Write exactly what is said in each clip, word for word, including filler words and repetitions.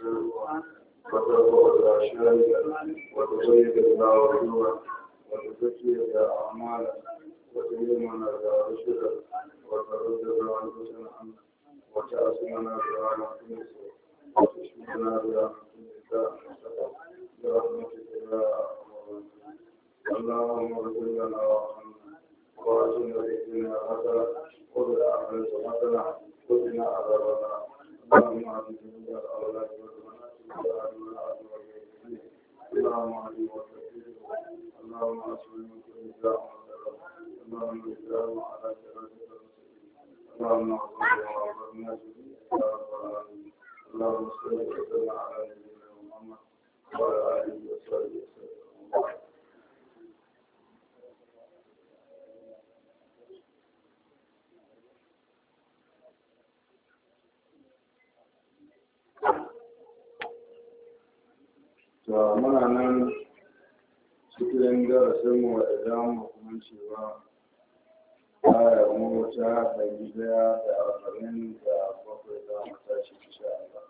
وترفع الأشياء وتزيد الله وجوها وتزكي أعمالا وتلمنا رشدا وترد أنفسنا عنك وتأسمنا بها نفس وتشفينا بها نفس برحمتك يا اللهم اغفر لنا وارحمنا واتنا بنا حسنه وفي الاخره حسنه وقنا عذاب النار اللهم اعط جميع الاولاد والبنات والابناء والمؤمنين اللهم اعط وفقهم اللهم اصلح من كل داء اللهم اجعلنا على صراطك المستقيم اللهم اغفر وارحمنا جميعا يا رب العالمين اللهم صل وسلم على نبينا محمد وعلى اله وصحبه وسلم. To muna nan cikin darasinmu idan mu kuma cewa ayar mu ta ɗari ɗaya da arba'in da bakwai za mu tashi insha Allah.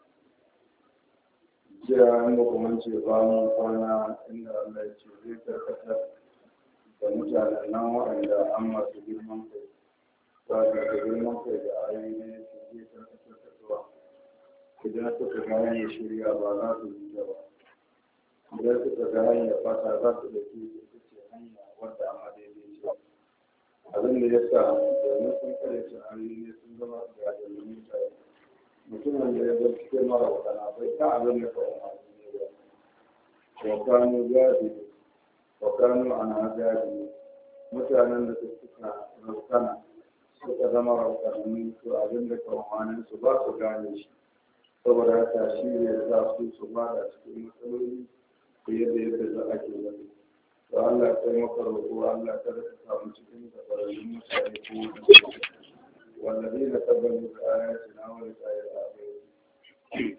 Jiya mu kuma ce ba mu kwana inda Allah ya ce zai karkatar da mutanen nan waɗanda an masu girman kai ba da girman kai da ayoyi ne su zai karkatar da zuwa idan suka gane ya shirya ba za su yi ba. Idan suka ga hanyar fata za su da ke ita ce hanya wadda amma daidai ce abin da ya sa domin sun kare su hanyoyi ne sun zama da yadda mutane mutumin da ya zo cikin mara wadana bai ta abin da kawai masu ne ba wakanu gadi wakanu ana gadi mutanen da suka raukana suka zama raukanannu to abin da kawai su ba su gane shi saboda haka shi ne za su su ba da cikin matsaloli fiye da yadda za a ke wani to Allah ya kai maka roƙo Allah kada ka samu cikin gabararrun mutane ko wanda zai na tabbatar da ayati na wani tsaye da abai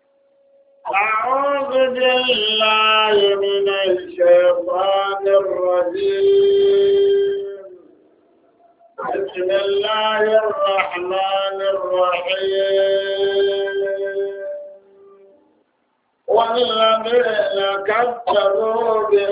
أعوذ بالله من الشيطان الرجيم بسم الله الرحمن الرحيم والذين كذبوا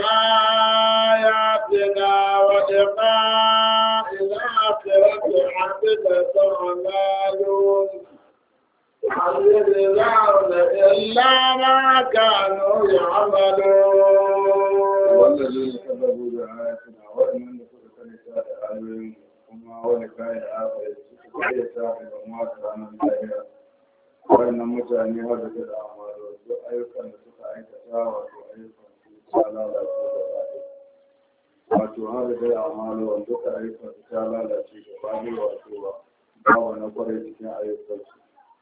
بآياتنا ولقاء الآخرة حبطت أعمالهم هل يجزون إلا ما كانوا يعملون. والذين كذبوا بآياتنا وإن كنت آياتهم وما ولقاء الآخرة حبطت أعمالهم wannan mutane wadda ta da amalu duk ayyukan da suka aikata wato ayyukan su ta lalace da baɗi wato har da amalu wanda duka ayyukan su ta lalace da baɗi wato ba babu na kwarai cikin ayyukan su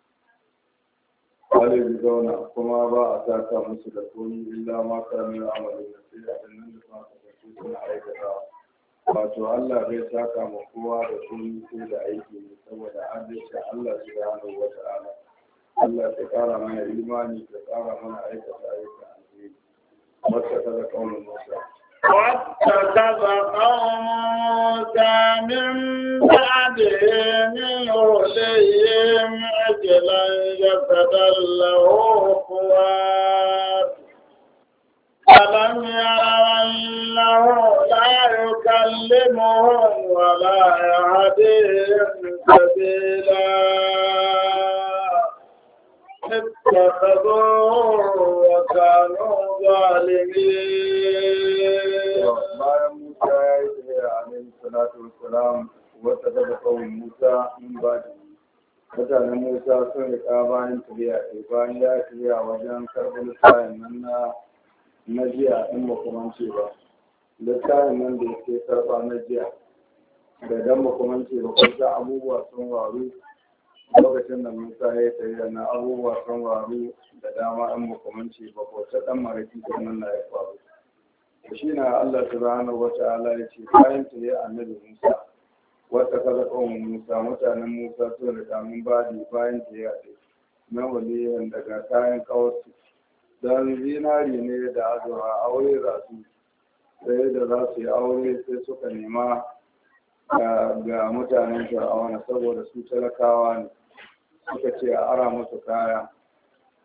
wale zauna kuma ba a saka musu da komi illa ma karamin amalu da sai abin nan da suka kasance suna aikata wato Allah bai saka ma kowa da komi sai da aiki ne saboda adalci Allah subhanahu wa ta'ala Allah ta ƙara mana imani ta ƙara mana aikata ayyukan alheri wacce ta da ƙaunar Musa. واتخذ قوم موسى من بعده من حليهم عجلا جسدا له خوار ألم يروا أنه لا يكلمهم ولا يهديهم سبيلا اتخذوه وكانوا ظالمين. bayan Musa ya yi tafiya alaihi salatu wassalam wata daga kawai Musa in ba da mutanen Musa sun rika bayan tafiya ɗaya bayan ya tafiya wajen karɓar littafin nan na na jiya in ba kuma ce ba littafin nan da yake karɓa na jiya da dan ba kuma ce ba kusa abubuwa sun waru lokacin da Musa ya tafiya na abubuwa sun waru da dama in ba kuma ce ba ko ta dan maraki nan na ya faru shi na Allah subhanahu wa ta'ala ya ce bayan ta yi annabi Musa wata kaza kawai Musa mutanen Musa sun riga mun badi bayan ta yi ade na waliyan daga kayan kawarsu don zinari ne da azura aure za su sai da za su yi aure sai suka nema ga mutanen fir'auna saboda su talakawa ne suka ce a ara musu kaya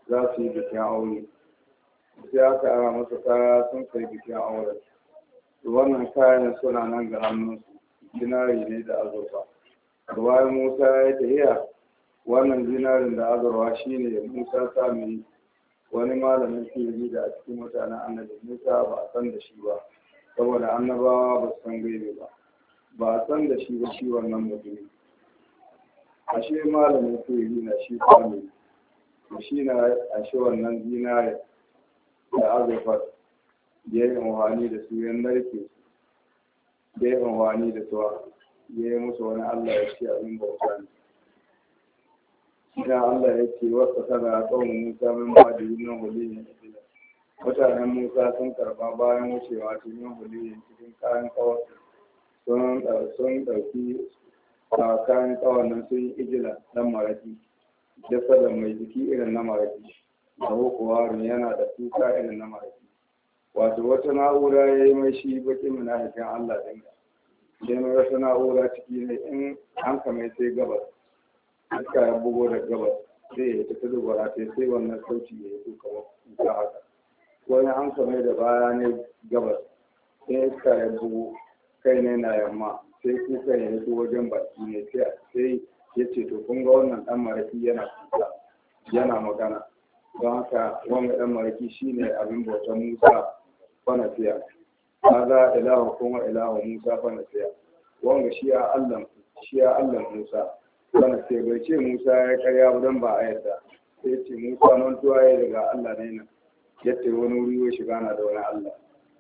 za su yi bikin aure sai aka ara musu kaya sun kai bikin aure wannan kayan suna nan ga hannunsu zinari ne da azurfa da bayan musa ya tafiya wannan zinarin da azurfa shine musa sami wani malamin fili da a cikin mutanen annabi musa ba a san da shi ba saboda annabawa ba su san gaibe ba ba a san da shi ba shi wannan mutum ashe malamin fili na shi sami shi na ashe wannan zinari da azurfa ya yi amfani da su yan narke da ya amfani da su ya yi musu wani Allah ya ce abin bauta ne. Idan Allah ya ce wasu tana tsawon Musa min ba da yin huliyin Ibila. Mutanen Musa sun karba bayan wucewa cikin huliyin cikin kayan kawai sun ɗauki kayan kawai nan sun yi ijila dan maraki. Jasa mai jiki irin na maraki. Da hukuwarin yana da kuka irin na maraki. Wato wata na'ura ya yi mai shi bakin munafikin Allah dinga. Idan wata na'ura ciki ne in an kame sai gabas iska ya bugo da gabas sai ya tafi dubara sai sai wannan sauci ya yi kuka kuka haka wani an kame da baya ne gabas sai iska ya bugo kai ne na yamma sai kuka ya yi wajen baki ne sai ya ce to kun ga wannan dan maraki yana kuka yana magana don haka wanga dan maraki shine abin bautan Musa fanasiya kaga ilahu kuma ilahu Musa fanasiya wanga shi ya Allah shi ya Allah Musa fanasiya bai ce Musa ya karya ba dan ba a yadda sai ce Musa nan tuwa ya daga Allah ne nan yace wani wuri ya shiga na da wani Allah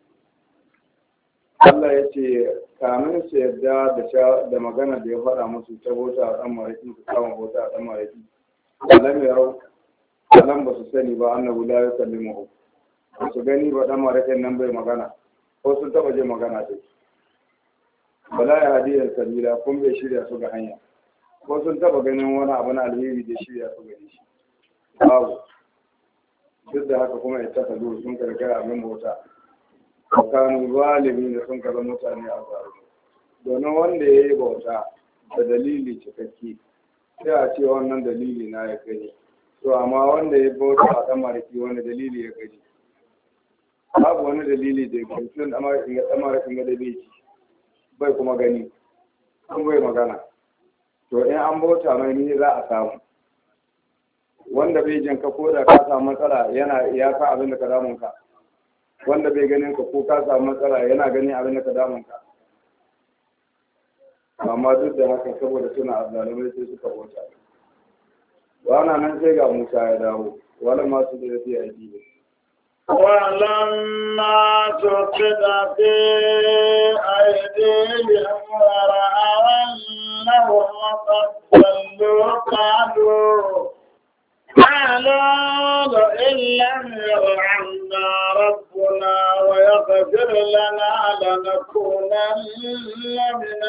Allah ya ce kamin su yadda da da magana da ya faɗa musu ta bota a dan maraki su kama bota a dan maraki Allah ya rau Allah ba su sani ba annabi la yukallimu su gani ba dan marakin nan bai magana ko sun taba je magana dai bala ya hadiyar sabila kun bai shirya su ga hanya ko sun taba ganin wani abu na alheri da shirya su gani shi babu duk da haka kuma ita ta dole sun karkara abin bauta kanu zalimi da sun kaza mutane a zaru domin wanda ya yi bauta da dalili cikakke sai a ce wannan dalili na ya gani to amma wanda ya bauta a dan maraki wani dalili ya gani babu wani dalili da ke tun da amurkin ga amurkin ga dalili bai kuma gani kuma bai magana to in an bauta mai ni za a samu wanda bai jin ka ko da ka samu matsala yana ya ka abin da ka damun ka wanda bai ganin ka ko ka samu matsala yana ganin abin da ka damun ka amma duk da haka saboda suna azzalumai sai suka bauta wana nan sai ga Musa ya dawo wala masu da yafi aiki ولما سقط في أيديهم ورأوا أنهم قد ضلوا قالوا قالوا لئن لم يرحمنا ربنا ويغفر لنا لنكونن من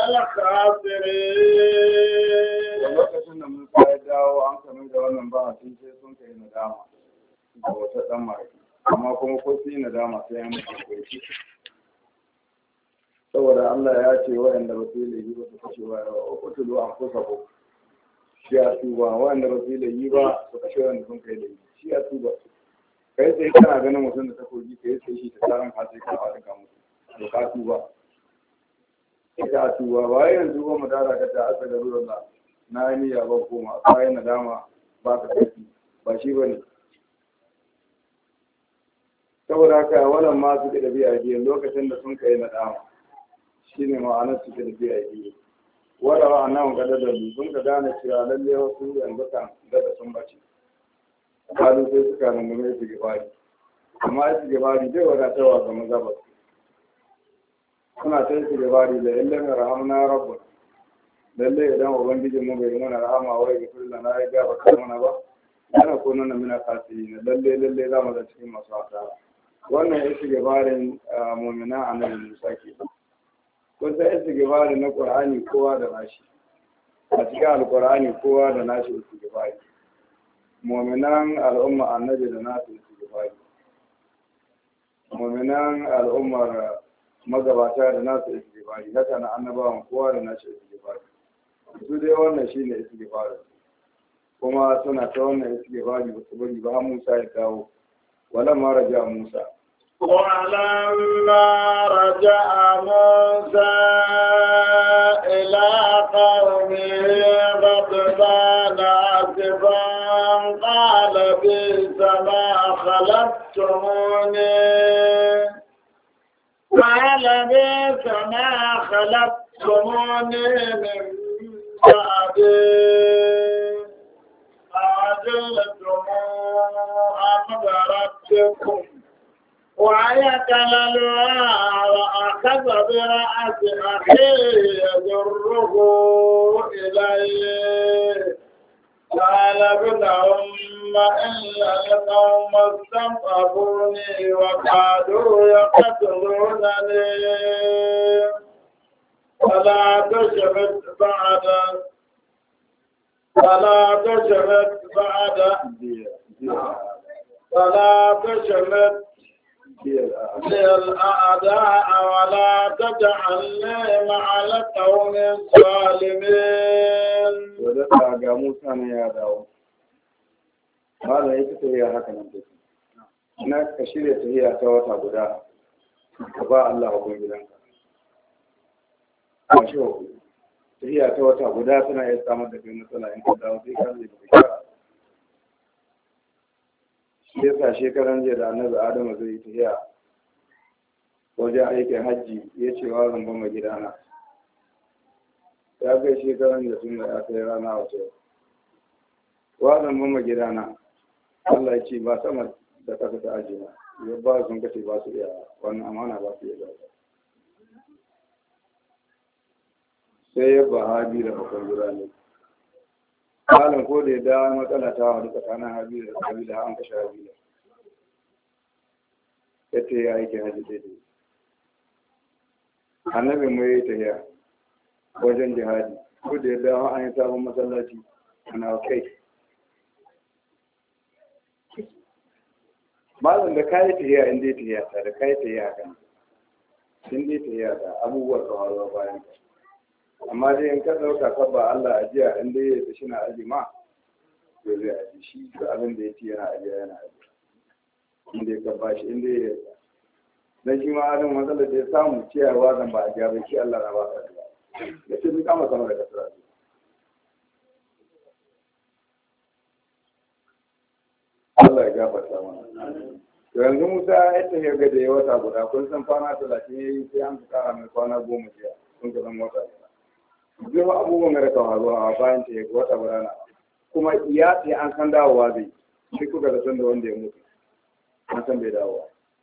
الخاسرين. amma kuma ko su yi nadama sai an mutu koyi saboda Allah ya ce waɗanda ba su yi laifi ba su kashe wa ukutulu an kusa ko shi ya tuba waɗanda ba su yi laifi ba su kashe waɗanda sun kai laifi shi ya tuba kai sai kana ganin mutum da takobi kai sai shi ta tsaron ka sai ka fara ka mutu to ka tuba sai ka tuba ba yanzu ba mu dara ka ta asa garuruwan da na yi niyya ba koma bayan nadama ba ka kai ba shi bane saboda haka wannan ma su da biya biyan lokacin da sun kai nadama shine ma'anar su da biya biyan wanda ba nan ga da sun ka gane cewa lalle wasu yanzu kan da sun bace kalu sai suka rungume su gabari amma su gabari zai wadatarwa ga mazaba suna ta su gabari da illan rahamna rabbuna lalle idan ubangijin mu bai mana rahama wai ga kullun na ya gaba mana ba yana ko nan mina fasiri lalle lalle za mu da cikin masu asara wannan ya shiga barin mu'mina annabi Musa ke kun sai ya shiga barin na Qur'ani kowa da nashi a cikin alqur'ani kowa da nashi ya shiga bari mu'minan al'umma annabi da nasu ya shiga bari mu'minan al'ummar magabata da nasu ya shiga bari haka na annabawan kowa da nashi ya shiga bari su dai wannan shine ya shiga bari kuma suna ta wannan suke bari ba su bari ba Musa ya dawo walamma raja Musa ولما رجع موسى إلى قومه غضبان آسفا قال بئس ما خلفتموني قال بئس ما خلفتموني من بعدي أعجلتم أمر ربكم وعيكل الوعى وأخذ برأس أخيه يجره إليه قال ابن أم إن القوم استضعفوني وكادوا يقتلونني فلا تشمت بعد فلا تشمت بعد فلا تشمت للأعداء ولا تجعلني مع القوم الظالمين. ودفع موسى يا داود. هذا يكتب يا هكذا. هناك كشيرة هي توتا بدا. كبا الله أبو جلانك. وشوف هي توتا بدا سنا يستعمل في مثلا إن كداود كان يبكي. yasa shekaran jiya da annabi adamu zai yi tafiya wajen aikin hajji ya ce wa zan bama gidana ya kai shekaran da tun da ya kai rana wace wa zan bama gidana Allah ya ce ba sama da kasa ta ajiye ya ba sun kace ba su iya wannan amana ba su iya ba sai ya ba habi da bakon gida ne halin ko da ya dawo matsala ta wani tsakanin habila da habila an kashe habila ya ce ya aiki hajji daidai annabin mu ya yi tafiya wajen jihadi ko da ya dawo an yi sabon masallaci ana kai malam da kayi tafiya in dai tafiya ta da kayi tafiya kan in dai tafiya ta abubuwa tsawarwa bayan ka amma dai in ka ɗauka kabba Allah ajiya in dai ya tashi na aji ma to zai aji shi da abin da ya ci yana ajiya yana aji in dai ka bashi in dai ya dan shi ma adam matsalar da ya samu ciyarwa zan ba ajiya bai shi Allah na ba ka da ya ce duk kama sama da kasara Allah ya gafarta mana to yanzu Musa ya tafi ga da ya wata guda kun san kwana talatin yayi sai an kara mai kwana goma jiya kun ga dan wata zai ma abubuwan da raka faruwa a bayan ta ya wata burana kuma iya ce an san dawowa zai shi kuka da san da wanda ya mutu an san bai dawowa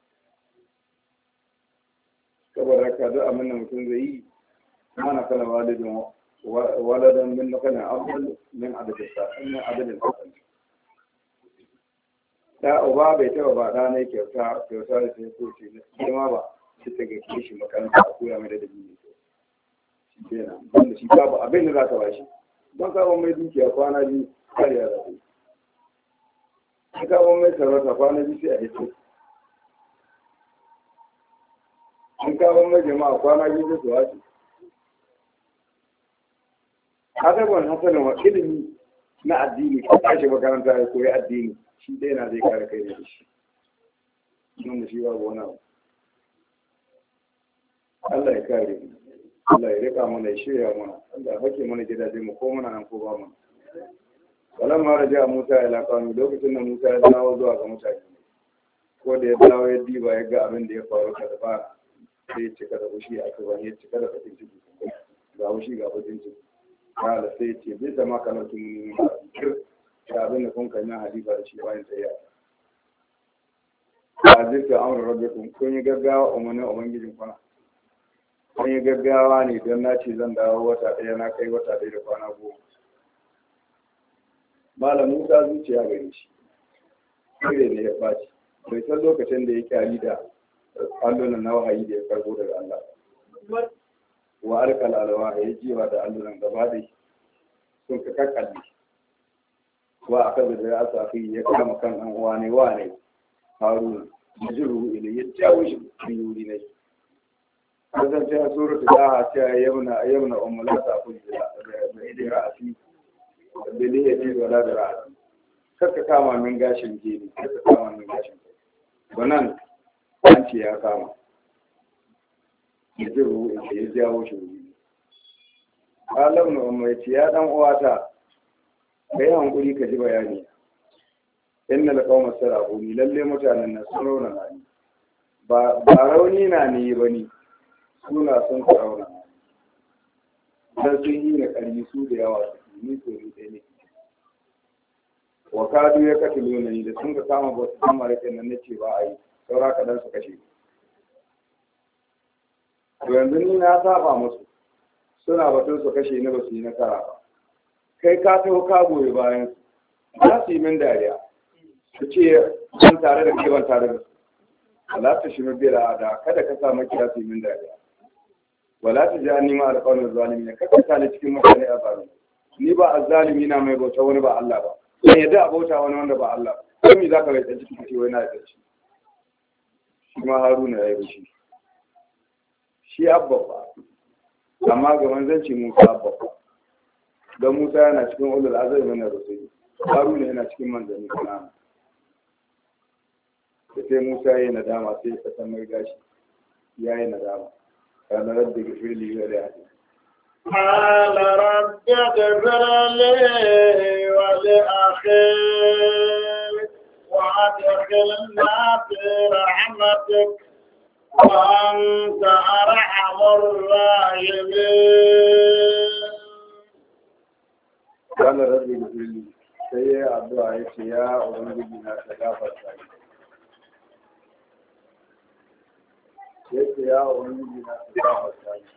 saboda haka duk abin da mutum zai yi mana kana walidin waladan min makana abdul min adadin sa min adadin sa ta uba bai taba ba da ne kyauta kyauta da sai ko ce ne ma ba shi ta ga kishi makaranta a koya mai da dalili kenan wanda shi babu abin da za ka bashi don kawo mai dukiya kwana biyu kariya za ta yi an kawo mai sarauta kwana biyu sai a hito an kawo mai jama'a kwana biyu sai su wace adaban hasanin wa ilimi na addini ko tashi makaranta ya koyi addini shi dai na zai kare kai da shi nan da shi babu wani abu Allah ya kare mu Allah ya rika mana ya shirya mana Allah ya hake mana gidaje mu ko muna nan ko ba mu walan ma raja Musa ya laƙani lokacin da Musa ya dawo zuwa ga mutane ko da ya dawo ya diba ya ga abin da ya faru ka da ba sai ya cika da fushi a kan ya cika da fatin ciki ga fushi ga fatin ciki kala sai ya ce bai zama kamar tun mun ba kir da abin da kun kan hadifa da shi bayan sai ya azirka amru rabbikum kun yi gaggawa umarnin ubangijin kwana an yi gaggawa ne don na ce zan dawo wata ɗaya na kai wata ɗaya da kwana goma malam Musa zuciya gare shi kire ne ya ɓaci bai san lokacin da ya kyari da allunan na wahayi da ya karbo daga Allah wa alkal alwa ya jiwa da allunan gaba da sun ka kakkalle wa aka da ya safi ya kama kan ɗan uwa ne wa ne Harun ya jiru ila ya jawo shi cikin yuri ne kasance a suratu da a ce yamna yamna ummulata ku da idira asi bili ya ce wala da ra'ayi kaka kama min gashin gini kaka kama min gashin kai wannan an ce ya kama ya ji ruwa ya jawo shi ruwa alam na umma ya ce ya dan uwata kai hankuri ka ji bayani inna la qauma sarabuni lalle mutanen nan sun rauna na ni ba ba rauni na ne bane suna sun rauna dan sun yi na ƙarfi su da yawa ni ko ni dai ne wa kadu ya katilo ne da sun ka kama ba su kama rake nan nace ba ai saura ka dan su kashe to yanzu ni na saba musu suna batun su kashe ni ba su yi nasara ba kai ka taho ka goyi bayan su za su yi min dariya su ce ban tare da ke ban tare da su wala ta shi mabira da kada ka sa makiya su yi min dariya wala ta ji an nima alƙawarin zalimi ne kaka ta ne cikin mutane a zalimi ni ba a zalimi na mai bauta wani ba Allah ba sai yadda a bauta wani wanda ba Allah ba sai mi za ka rai ɗan ciki ce wani na da shi shi ma Haruna ya yi bashi shi abba ba amma ga manzanci Musa abba ba don Musa yana cikin ulul azami na rusuli Haruna yana cikin manzanni kana da sai Musa ya yi nadama sai ya san mai gashi ya yi nadama kana rabbi gifirli wa la قال رب اغفر لي ولأخي وأدخلنا في رحمتك وأنت أرحم الراحمين. قال رب اغفر لي sai ya addu'a ya ce ya ubangiji na ta gafarta ni ya ce ya ubangiji na ta gafarta ni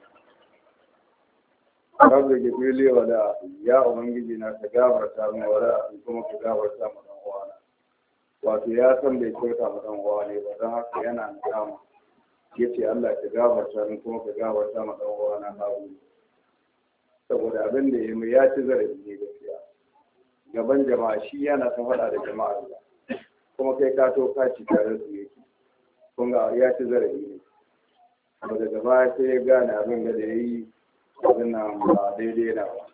rabbi gifili wa da ya ubangiji na ta gafarta min wa da kuma ka gafarta ma dan uwana wato ya san bai kyauta ma dan uwa ne ba don haka yana nadama yace Allah ka gafarta min kuma ka gafarta ma dan uwana Haruna saboda abin da yayi ya ci zarafi ne gaskiya gaban jama'a shi yana ta faɗa da jama'a kuma kai ka to ka ci tare su yake kun ga ya ci zarafi ne amma daga baya sai ya gane abin da yayi abin nan ba daidai na ba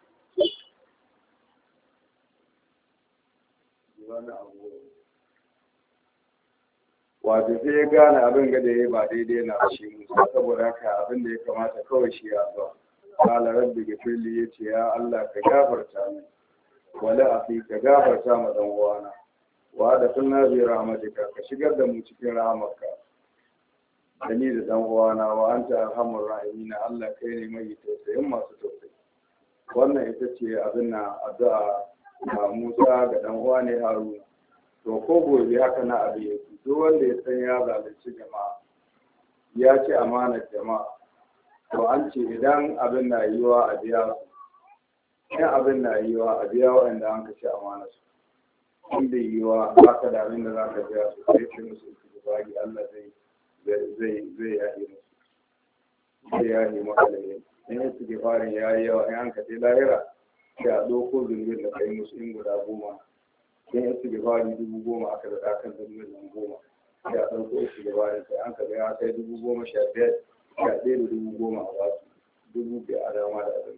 wato sai ya gane abin da yayi ba daidai na ba shi Musa saboda haka abin da ya kamata kawai shi ya zo qala rabbi ghfirli yace ya Allah ka gafarta min wala afi ka gafarta ma dan uwana wa da sunna bi rahmatika ka shigar da mu cikin rahmarka dani da dan uwana wa anta arhamur rahimin Allah kai ne mai tausayin masu tausayi wannan ita ce abin na addu'a ma Musa ga dan uwa ne Haruna to ko gobe haka na abin yake duk wanda ya san ya zalunci jama'a ya ci amanar jama'a to an ce idan abin na yiwa a biya su in abin na yiwa a biya waɗanda an kace amanar su in bai yiwa haka da abin da za ka biya su sai ce musu su bagi Allah zai zai zai yaɗe musu zai yaɗe maka da yin in yi su gifarin ya yi yawa in an kace lahira sai a ɗauko zunubin da kai musu in guda goma in yi su gifarin dubu goma aka da ɗakan zunubin goma sai a ɗauko su gifarin sai an kaga ya kai dubu goma sha biyar sha ɗaya da dubu goma a basu dubu biyar a dama da abin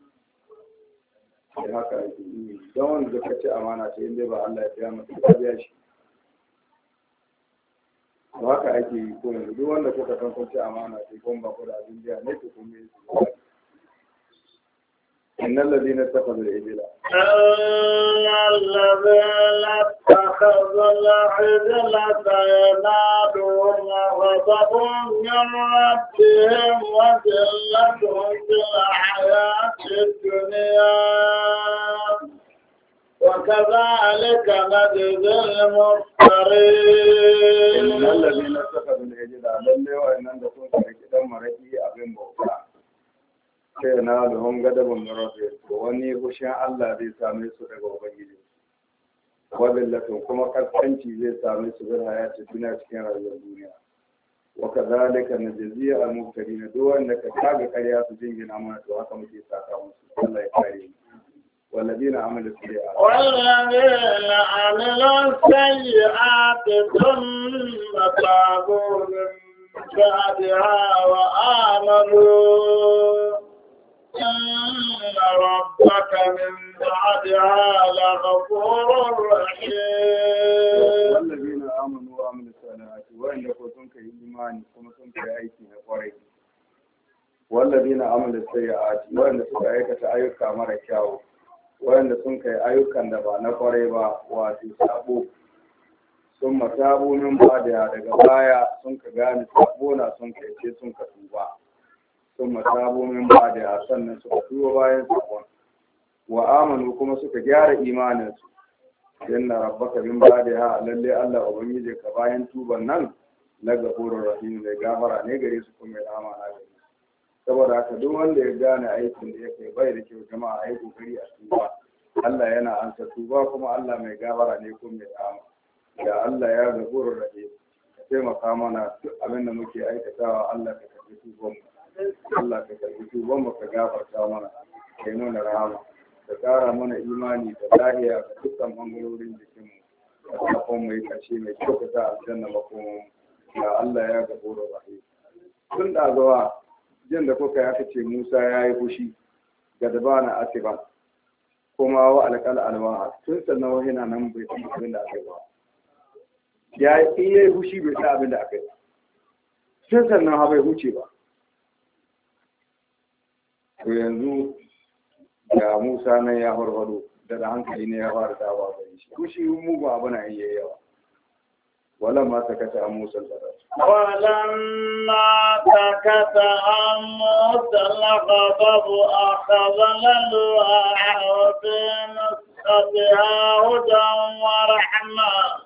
sai haka ake yi don wanda zaka ci amana ce inda ba Allah ya biya masa ya biya shi ba haka ake yi ko yanzu duk wanda kuka san kun ci amana ce kun ba ku da abin biya ne ku kun yi su إن الذين اتخذوا العجل إن الذين اتخذوا العجل سينالهم غضب من ربهم وذلة في الحياة الدنيا وكذلك نجزي المفترين. إن الذين اتخذوا العجل لله وإن عندكم كذا مرئي أبن بوكا sai na luhun gadabin marafi wani hushin Allah zai same su daga Ubangiji. Wabillatin kuma kaskanci zai same su bin hayati duniya cikin rayuwar duniya. Waka zalika na jaziya al-muftari na duk wanda ka kaga karya su jingina mana to haka muke saka musu. Allah ya kare ni. والذين عملوا السيئات والذين عملوا السيئات ثم تابوا من بعدها وآمنوا إن ربك من بعدها لغفور رحيم. والذين آمنوا وعملوا الصالحات وإن كنتم كإيمان كما كنتم كأيكين قريب والذين عملوا السيئات وإن سكا أيكة أيوكا مرة كاو وإن سنكا أيوكا دبا نقريبا واتي سابو ثم تابوا من بعدها daga baya sun ka gane sabona sun kai ce sun ka tuba ثم تابوا من بعدها sannan suka tuba bayan sabon wa amanu kuma suka gyara imaninsu inna rabbaka min ba'daha lalle Allah ubangiji ka bayan tuban nan la gafurur rahim da gafara ne gare su kuma rahama na gare saboda haka duk wanda ya gane aikin da yake bai da kyau jama'a ayi kokari a tuba Allah yana ansa tuba kuma Allah mai gafara ne kuma mai rahama da Allah ya gafurur rahim ka taimaka mana duk abin da muke aikatawa Allah ka karbi tuban mu Allah ka karbi tuban mu ka gafarta mana kai mana rahama ka ƙara mana imani da lahiya ga dukkan bangarorin jikinmu da kafin mai kashe mai kyau ka sa aljanna makoman ya Allah ya gabo da rahim tun da zuwa jin da kuka ya ce Musa ya yi fushi ga dabana asiba kuma wa alƙal alwaha tun sannan wani na nan bai san abin da aka yi ba ya yi iya fushi bai san abin da aka yi tun sannan ha bai huce ba to yanzu da Musa nan ya farfado daga hankali ne ya fara dawa gare shi kushi mugun abu na iya yawa walamma sakata an Musa al-ghadab walamma sakata an Musa al-ghadab akhadha al-alwaha wa binasbiha hudan wa rahma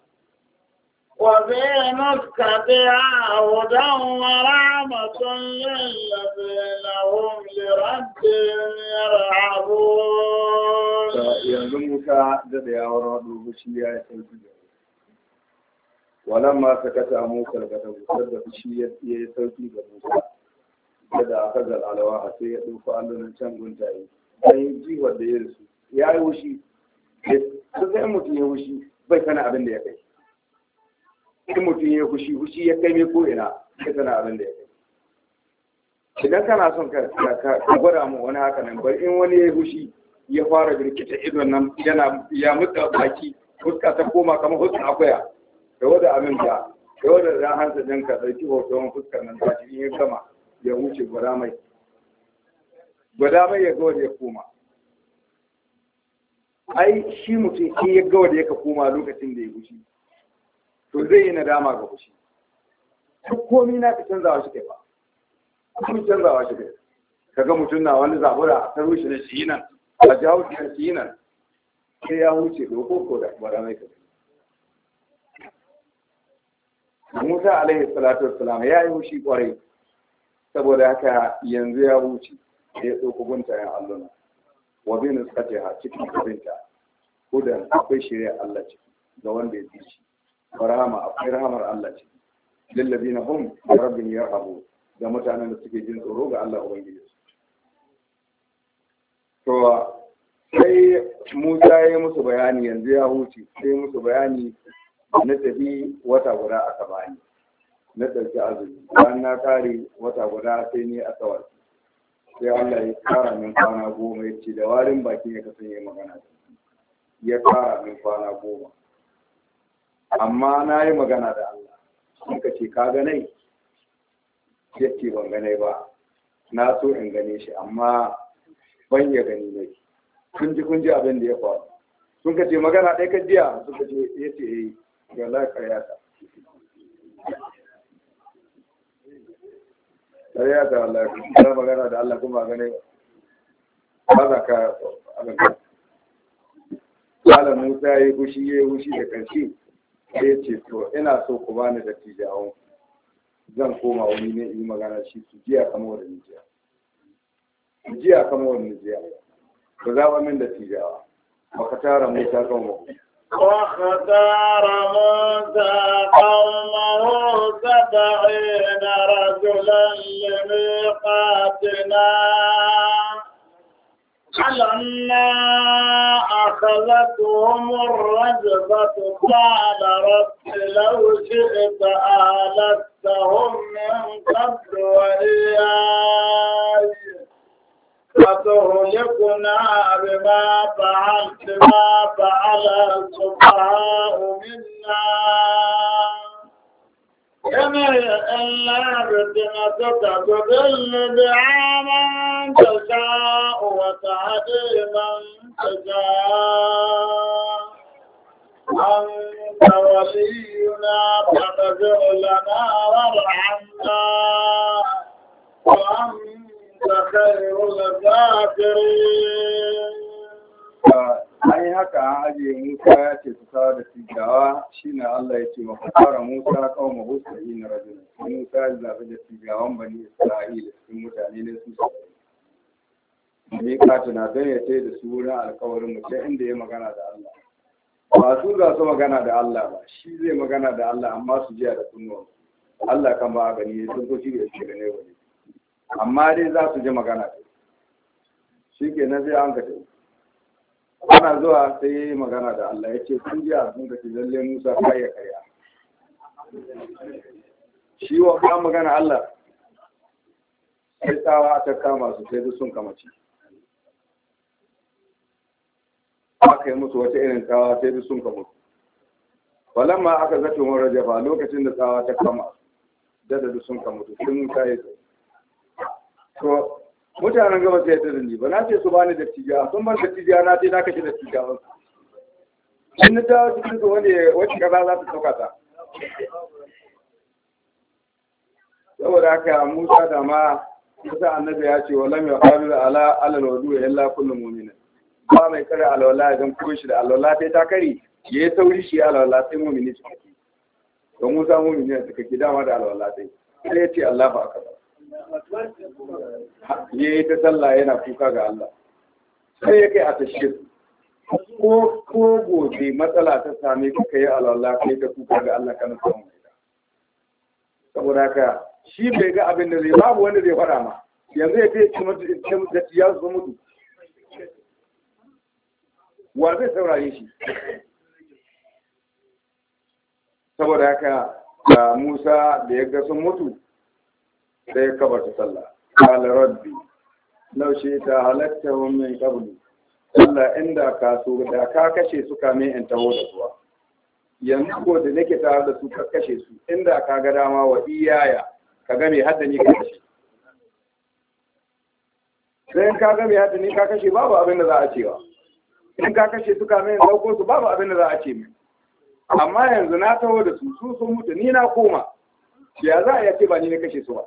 وفي نسختها هدى ورحمة للذين هم لربهم يرهبون. yanzu Musa da da yawon rado fushi ya yi sauki da walamma sakata Musa al-ghadab da fushi ya yi sauki ga Musa da aka ga alawa sai ya dauko allunan can guntaye sai jiwar da ya rusu ya yi wushi sai mutum ya wushi bai sana abin da ya kai in mutum ya fushi fushi ya kai mai ko ina sai sana abin da ya kai idan kana son ka gwada mu wani haka nan bari in wani ya fushi ya fara birkita idon nan yana ya mutu baki fuska ta koma kamar hutun akwaya da wada abin da da wada ran hansa din ka dauki hoton fuskar nan ta in ya gama ya wuce gwada mai gwada mai ya ga wanda ya koma ai shi mutum in ya ga wanda ya koma lokacin da ya fushi to zai yi nadama ga fushi duk komi na ka canzawa shi kai ba kuma canzawa shi kai kaga mutum na wani zabura a taro shi na shi nan a jawo shi na shi nan sai ya huce doko ko da bara mai kai Musa alaihi salatu wassalam ya yi hushi kwarai saboda haka yanzu ya huce ya ɗauko guntayen alluna wa bin nuskatiha cikin kabinta hudan akwai shari'a Allah ciki ga wanda ya bi shi rahama akwai rahamar Allah ce lillazina hum bi rabbihim yarhabu da mutanen da suke jin tsoro ga Allah ubangiji to sai Musa ya musu bayani yanzu ya huce sai musu bayani na tafi wata guda aka bani na ɗauki azumi bayan na kare wata guda sai ni a tsawar sai Allah ya kara min kwana goma ya ce da warin bakin ya kasance magana ya kara min kwana goma amma na yi magana da Allah sun ka ce ka ganai ya ce ban ganai ba na so in gane shi amma ban ya gani ne kun ji kun ji abin da ya faru sun ka ce magana ɗaya ka jiya sun ka ce ya ce eh ga lafiya ta ƙarya ta Allah ka magana da Allah kuma ganai ba za ka abin ka Kala Musa ya yi fushi ya yi fushi da ƙarshe sai ce to ina so ku bani da tijawan zan koma wani ne yi magana shi su jiya kama wadda nijiya jiya kama wadda nijiya ku zaɓa min da tijawa baka tara Musa kan mu واختار موسى قومه سبعين رجلا لميقاتنا فلما أخذتهم الرجفة قال رب لو شئت أهلكتهم من قبل وإياي أتهلكنا بما فعل بما فعل السفهاء منا إن إلا فتنتك تضل بها من تشاء وتهدي من تشاء أنت ولينا فاغفر لنا وارحمنا وأنت خير الغافرين. an yi haka an ajiye Musa ya ce su kawo da tijawa shi ne Allah ya ce wa fara Musa kawo mahusa yi na rajin Musa ya zaɓi da tijawan bani Isra'ila cikin mutane ne su ne katina don ya ce da su wurin alkawarin mutum inda ya magana da Allah ba su za su magana da Allah ba shi zai magana da Allah amma su jiya da kunnuwan Allah kan ba a gani sun ko shi da shi da ne wani amma dai za su ji magana shi ke nan sai an ka tafi ana zuwa sai ya yi magana da Allah ya ce kun ji a sun ka ce lalle Musa kai ya karya shi wa ka magana Allah sai tsawa ta kama su sai duk sun kamaci aka yi musu wata irin tsawa sai duk sun kamaci falamma aka zato wani rajafa lokacin da tsawa ta kama da da duk sun kamaci sun Musa ya tsaye to mutanen gaba sai da ni ba na ce su bani da tijiya sun ban da tijiya na ce na kashe da tijiya ba in na dawo cikin su wani wacce kaza za ta sauka ta saboda haka Musa da ma Musa annabi ya ce walam ya qabil ala alal wudu illa kullu mu'min ba mai kare alwala idan ko shi da alwala sai ta kare yayi sauri shi alwala sai mu'mini shi kake don Musa mu'mini ne suka kidama da alwala sai sai ya ce Allahu akbar ya yi ta sallah yana kuka ga Allah sai ya kai a tashir ko ko gobe matsala ta same ka kai alwala kai ta kuka ga Allah kana samun mai saboda haka shi bai ga abin da zai babu wanda zai fara ma yanzu ya ce ci mutu da ya zo mutu wa zai saurare shi saboda haka Musa da ya ga sun mutu sai ya kabarta sallah qala rabbi law shi'ta halaktahum min qabl Allah inda ka so da ka kashe su kame in taho da suwa yanzu ko da nake tare da su ka kashe su inda ka ga dama wa iyaya ka ga me hadda ni ka kashe sai ka ga me hadda ni ka kashe babu abin da za a cewa in ka kashe su kame in dauko su babu abin da za a ce min amma yanzu na taho da su su sun mutu ni na koma ya za a yace ba ni ne kashe su ba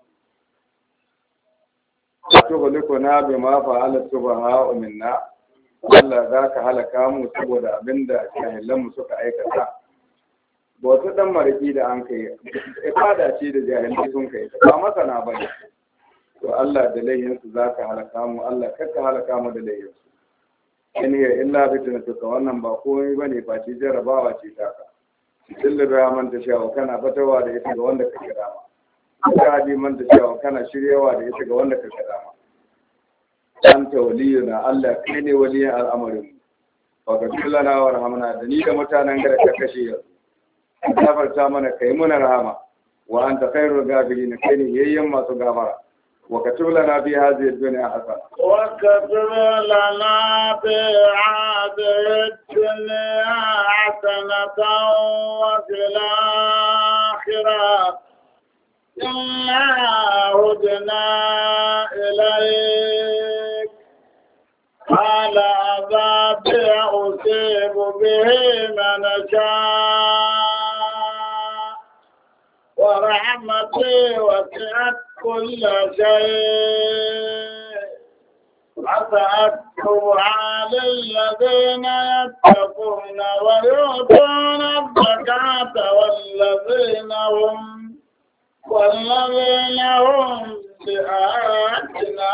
tughliku na bima fa'ala subhanahu minna Allah zaka halaka mu saboda abinda jahilan mu suka aikata ba wata dan mariki da an kai ibada ce da jahilai sun kai ba masana bane to Allah da layyin su zaka halaka mu Allah kakka halaka mu da layyin su in ya illa fitnatuka wannan ba komai bane face jarabawa ce ta ka dillu rahman ta shawo kana fatawa da ita ga wanda kake dama ka hadi man da cewa kana shiryawa da ita ga wanda ka ga dama anta waliyuna Allah kai ne waliyin al'amarin mu fa gadillana wa rahmana da ni da mutanen gare ka kashe yau gafarta mana kai muna rahama wa anta khairul ghafirin kai ne yayyan masu gafara wa katub lana fi hadhihi ad-dunya hasana wa katub lana fi hadhihi ad-dunya hasanatan wa fil akhirah إنا هدنا إليك قال عذابي أصيب به من شاء ورحمتي وسعت كل شيء فسأكتبها للذين يتقون ويؤتون الزكاة والذين هم والذين هم بآياتنا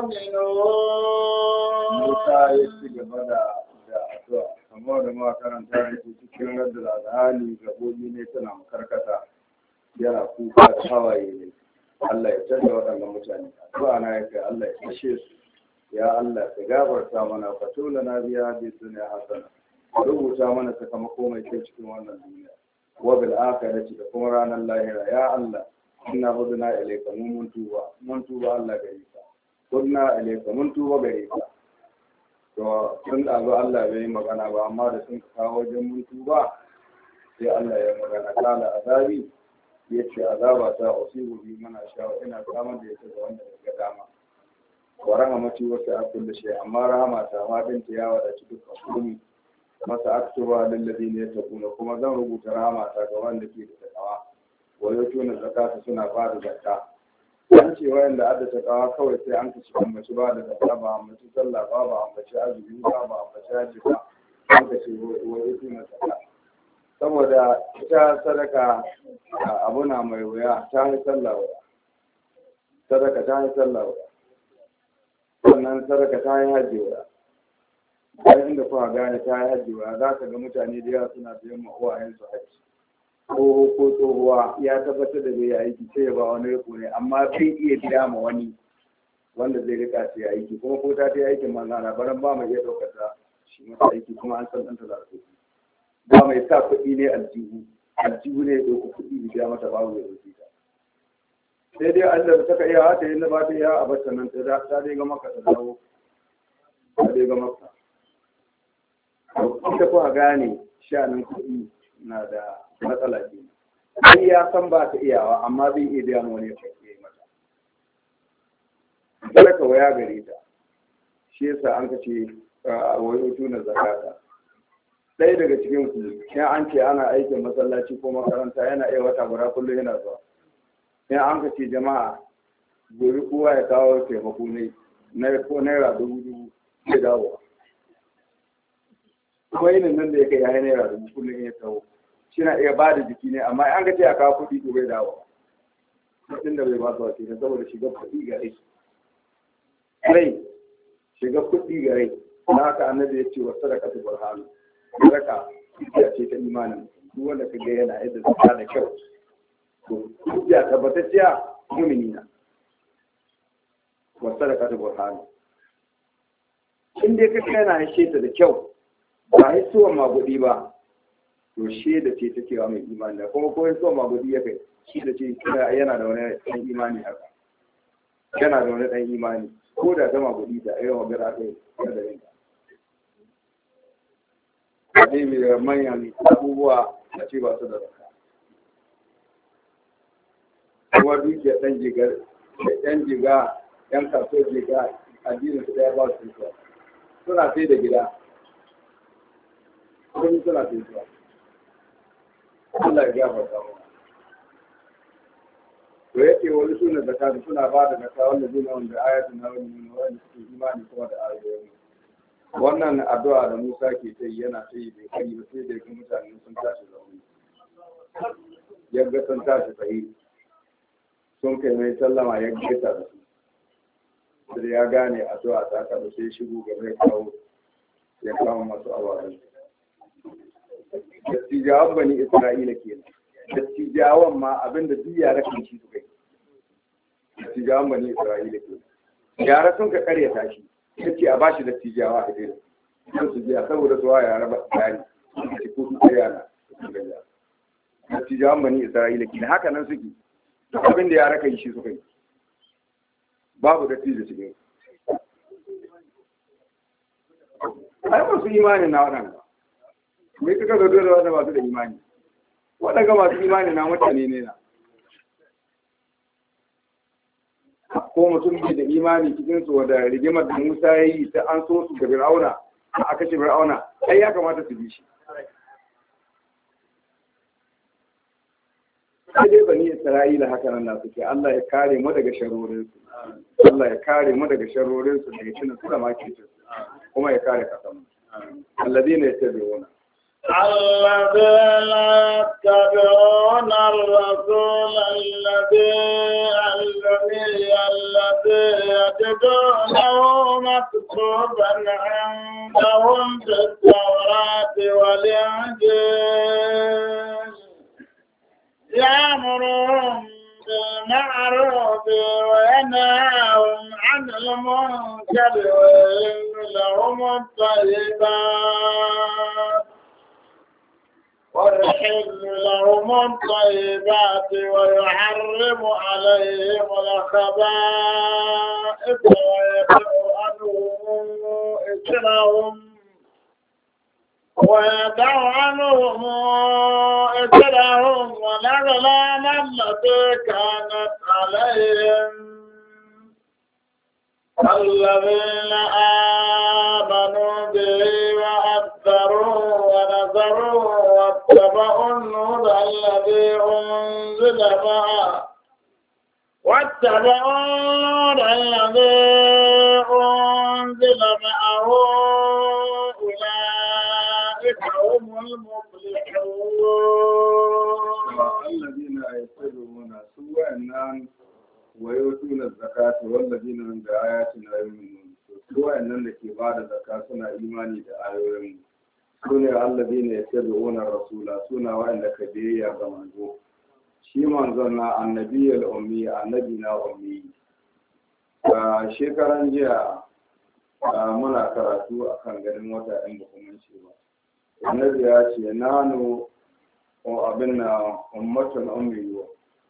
يؤمنون. Musa ya ci gaba da addu'a kamar da ma karanta da cikin radda alhali gabobi ne tana makarkata yana kuka da hawaye ne Allah ya tada waɗannan mutane addu'a na yake Allah ya kashe su ya Allah ka gafarta mana fatula na biya bi dunya hasana rubuta mana sakamako mai kyau cikin wannan duniya wa bil akhirati da kuma ranar lahira ya Allah inna hudna ilayka mun tuba mun tuba Allah gare ka kunna ilayka mun tuba gare ka to sun ɗazu Allah bai yi magana ba amma da sun kawo wajen mun tuba sai Allah ya magana kala azabi ya ce azaba ta usibu bi mana sha ina samar da ita ga wanda ga dama wa rahmati wa sa'atul shi amma rahama ta ma binta ya wadaci dukkan komai masa aktuba lil ladina yattaquna kuma zan rubuta rahama ta ga wanda ke da takawa wa yutuna zakata suna ba da zakka an ce wayanda adda takawa kawai sai an kace kan mace ba da zakka ba mace sallah ba ba mace azumi ba ba mace haji ba an kace wa yutuna zakata saboda ita sadaka abuna mai wuya ta yi sallah wuya sadaka ta yi sallah wuya sannan sadaka ta yi hajji wuya bayan inda kuka gane ta yi hajji wuya za ka ga mutane da yawa suna biyan ma'uwayensu hajji ko ko tsohuwa ya tabbatar da bai aiki sai ya ba wani riko ne amma bai iya biya ma wani wanda zai rika sai aiki kuma ko ta ta yi aikin manzana baran ba mai iya ɗaukar ta shi mata aiki kuma an san ɗanta za su ba mai sa kuɗi ne aljihu aljihu ne ya ɗauki kuɗi da biya mata babu ya ɗauki ta sai dai an da ta iya hata yin da ba ta iya a bata nan ta dai ga maka ta dawo ta dai ga maka ita kuwa gane sha'anin kuɗi na da matsala ke sai ya san ba ta iyawa amma zai iya biya ma wani ya yi mata talaka waya gare ta shi yasa an ka ce a wayo tuna zakata ɗaya daga cikin ku in an ce ana aikin masallaci ko makaranta yana iya wata guda kullum yana zuwa in an ka ce jama'a gobe kowa ya kawo taimako ne na ko naira dubu dubu ya dawo kuma yinin nan da ya kai ya yi naira dubu kullum ya kawo shi na iya ba da jiki ne amma an ka ce a kawo kuɗi to bai dawo mutum da bai ba su wace ne saboda shiga kuɗi ga rai rai shiga kuɗi ga rai na haka annabi ya ce wa sadaka ta burhanu sadaka hujja ce ta imanin duk wanda ka ga yana yadda zaka da kyau to hujja tabbatacciya mu'mini na wa sadaka ta burhanu in dai ka yana hishe ta da kyau ba hisuwan magudi ba to shi da ce take wa mai imani da kuma ko hisuwan magudi ya kai shi da ce yana da wani ɗan imani haka yana da wani ɗan imani ko da ta magudi da yawan gara kai da yin ne mai manyan abubuwa a ce ba su da zaka kuma dukiya ɗan jiga ɗan jiga ɗan kaso jiga addinin su ɗaya ba su zuwa suna sai da gida kuma suna sai zuwa Allah ya gafarta mu to yake wani suna zakatu suna ba da zakka wanda zai wanda ayatun na wani wanda suke imani kuma da ayoyi wannan addu'a da Musa ke ta yi yana ta yi bai kai ba sai da ga mutane sun tashi zaune yadda sun tashi tsaye sun kai mai sallama ya gaita da su da ya gane addu'a ta ka da sai shigo gaba ya kawo ya kawo masu awarin dattijawan bani Isra'ila ke dattijawan ma abinda duk yara kan shi su kai dattijawan bani Isra'ila ke yara sun ka karya tashi yace a bashi dattijawa a dai sun su jiya saboda su waya yara ba tsari su ko su tsaya na dattijawan bani Isra'ila ke haka nan suke duk abinda yara kan shi su kai babu dattijo cikin ai ba su imani na waɗanda me kaka zo da wanda ba su da imani waɗanda masu imani na mutane ne na ko mutum bai da imani cikin su wanda rigimar da Musa ya yi ta an so su ga Fir'auna a kashe Fir'auna ai ya kamata su bi shi sai dai bani Isra'ila haka nan na suke Allah ya kare mu daga sharorin su Allah ya kare mu daga sharorin su daga cin su da makicin kuma ya kare kasan alladina yattabi'una الذين يتبعون الرسول الذي الذي الذي يجدونه مكتوبا عندهم في التوراة والإنجيل يأمرهم بالمعروف وينهاهم عن المنكر ويحل لهم الطيبات ويحل لهم الطيبات ويحرم عليهم الخبائث ويدع عنهم إثرهم ويدع عنهم إثرهم والأغلال التي كانت عليهم الذين آمنوا به وأثروا ونذروا واتبعوا النور الذي أنزل معه واتبعوا النور الذي أنزل معه أولئك هم المفلحون. الذين يتبعون سوء النام ويؤتون الزكاة والذين من بآياتنا يؤمنون. سوء النام التي بعد الزكاة سنة إيماني بآياتنا سنة الذين يتبعون الرسول سنة وإن كبير منزو shi manzon na annabi al-ummi annabi na ummi a shekaran jiya muna karatu akan ganin wata ɗin bukumin shi ba annabi ya ce nanu abin na ummatun ummi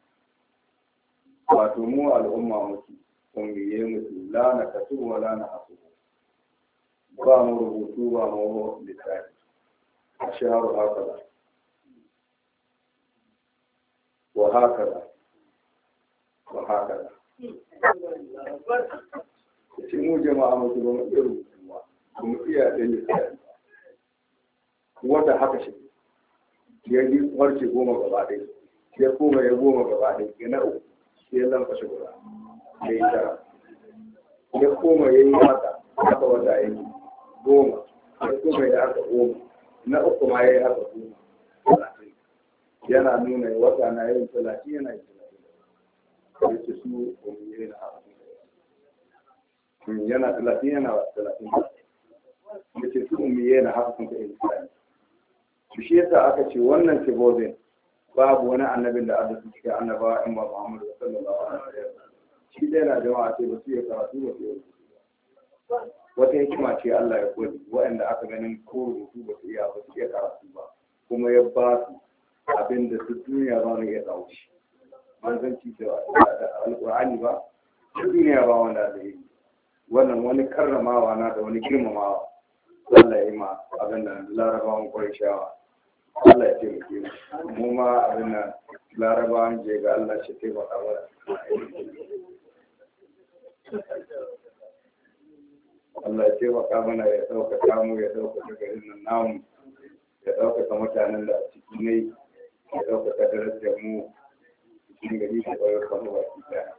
wato mu al'umma muke ummiye muke la na katubu wa la na hasubu ba mu rubutu ba mu littafi a shaharu haka وهكذا وهكذا shi mu jama'a mutu ba mu iya rubutuwa ba mu iya ɗaya lissafi wata haka shi ya yi warce goma gaba ɗaya ya koma ya goma gaba ɗaya ya na uku ya lamfa shi guda ya yi tara ya koma ya yi haka haka wata ya yi goma ya koma ya haka goma na uku ma ya yi haka goma yana nuna wata na yin talatin yana yin talatin da ce su umiye na haka yana talatin yana talatin da ce su umiye na haka sun ka yin talatin shi yasa aka ce wannan kibobin babu wani annabin da aka su cikin annabawa in ba Muhammadu sallallahu alaihi wasallam shi dai na jama'a ce ba su yi karatu ba su yi wata hikima ce Allah ya gode waɗanda aka ganin ko rubutu ba su iya ba su iya karatu ba kuma ya ba su abin da su duniya ba ne ya tsawo shi manzanci da alƙur'ani ba su duniya ba wanda da yi wannan wani karramawa na da wani girmamawa Allah ya yi ma abin da larabawan kwarishawa Allah ya taimake mu mu ma abin da larabawan je ga Allah shi taimaka mana Allah ya taimaka mana ya ɗaukaka mu ya ɗaukaka garin nan namu ya ɗaukaka mutanen da a ciki ne ya ɗaukaka darajar mu cikin gari da ɗaukaka mu baki ɗaya.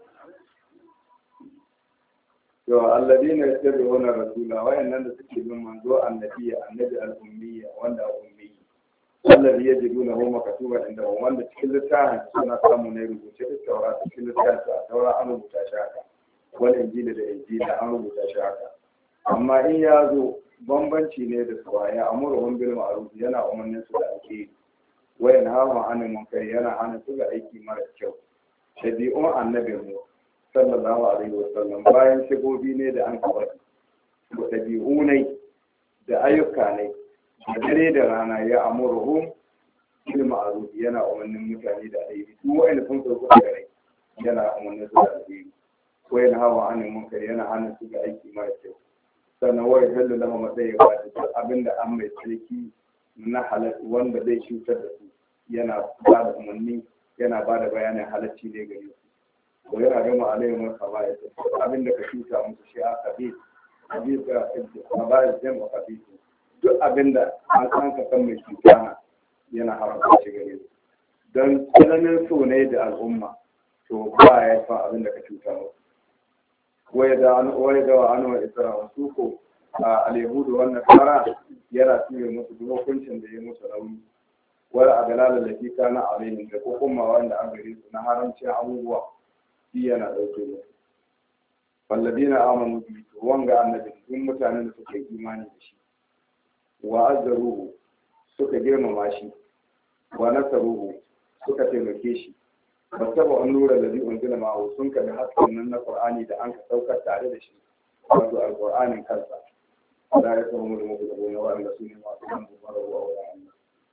To alladina yattabi'una rasula wayannan da suke bin manzo annabi annabi al-ummiyya wanda ummi alladhi yajidunahu maktuban inda wanda cikin littafin suna samu ne rubuce da taura cikin littafin sa taura an rubuta shi haka wal injili da injili an rubuta shi haka amma in ya zo bambanci ne da suwaya amurhum bil ma'ruf yana umarnin su da ake wayan hawa anin munkar yana hana su ga aiki mara kyau dabi'un annabin mu sallallahu alaihi wasallam bayan shigobi ne da an kawar da dabi'u ne da ayyuka ne da dare da rana ya amurhum bil ma'ruf yana umarnin mutane da aiki duk wanda sun so su gare yana umarnin su da aiki wayan hawa anin munkar yana hana su ga aiki mara kyau sannan wai hallu lama matsayi ba da abinda an mai tsarki na halatta wanda zai cutar da su yana ba da umarni yana ba da bayanin halacci ne gare su ko yana gama alayhi wa khabaya abinda ka cuta musu shi a kabi kabi ka khabaya jam wa kabi duk abinda an san ka san mai cuta yana haramta shi gare su dan tsananin so ne da al'umma to ba ya fa abinda ka cuta musu wai da an wai da an wa isra su ko al-yahudu wannan fara yana tuye musu duk hukuncin da ya musu rauni wal adalal lati kana alaihim da kuma wanda an gare su na haramcin abubuwa shi yana dauke da walladina amanu bi wanga annabi duk mutanen da suka yi imani da shi wa azruhu suka girmama shi wa nasaruhu suka taimake shi wasaba an nura da zai unzila ma'ahu sun kabi hasken nan na qur'ani da an ka saukar tare da shi wato alqur'anin kansa da ya samu da muku da gona wanda su ne masu nan barawa wa Allah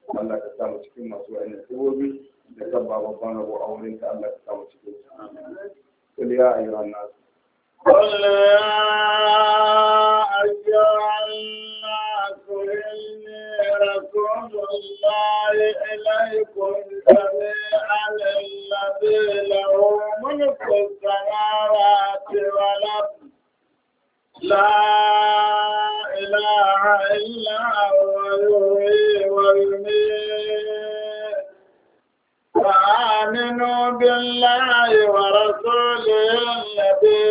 Allah ka samu cikin masu wa'annan tsibobi da kan babban rabo a wurin ka Allah ka samu cikin su. Kul ya ayyuhan nas. قل يا أيها الناس إني رسول الله إليكم جميعا الذي له ملك السماوات والأرض لا إله إلا هو يحيي ويميت فآمنوا بالله ورسوله الذي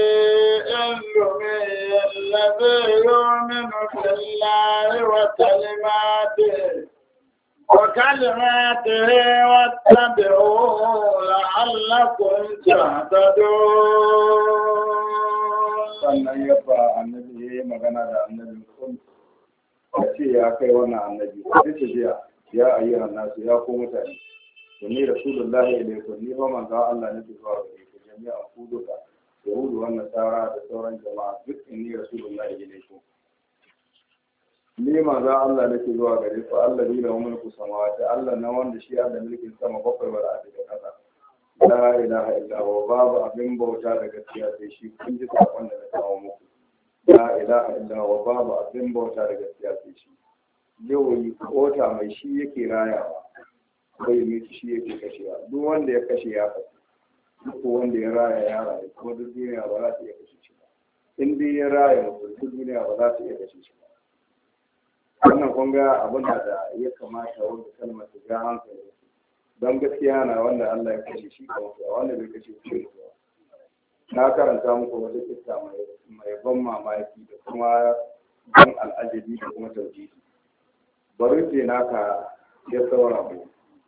الذي يؤمن بالله وكلماته وكلماته واتبعوه لعلكم تهتدون. sannan yabba annabi ya yi magana da annabi kun ya ce ya kai wannan annabi ko ce jiya ya ayyuhan nasu ya ko mutane to ni rasulullahi ilaikum ni ba manzo Allah ne zuwa gare ku jami'a ku duka yahudu wannan tsara da sauran jama'a duk inni rasulullahi ilaikum ni manzo Allah ne zuwa gare ku Allah ne da mulku samawati Allah na wanda shi ya da mulkin sama bakwai wa da kasa la ilaha illa huwa babu abin bauta da gaskiya sai shi kun ji sakon da na kawo muku la ilaha illa huwa babu abin bauta da gaskiya sai shi yau yi kota mai shi yake rayawa bai miki shi yake kashewa duk wanda ya kashe ya kashe duk wanda ya raya ya raya kuma duk duniya ba za ta iya kashe shi ba in dai ya raya mutum duk duniya ba za ta iya kashe shi ba wannan kun ga abin da ya kamata wanda kalmar ta ga hankali don gaskiya na wanda Allah ya kashe shi ga mutuwa wanda bai kashe shi mutuwa na karanta muku wata kissa mai ban mamaki da kuma ban al'ajabi da kuma tauhidi bari je naka ya saura mu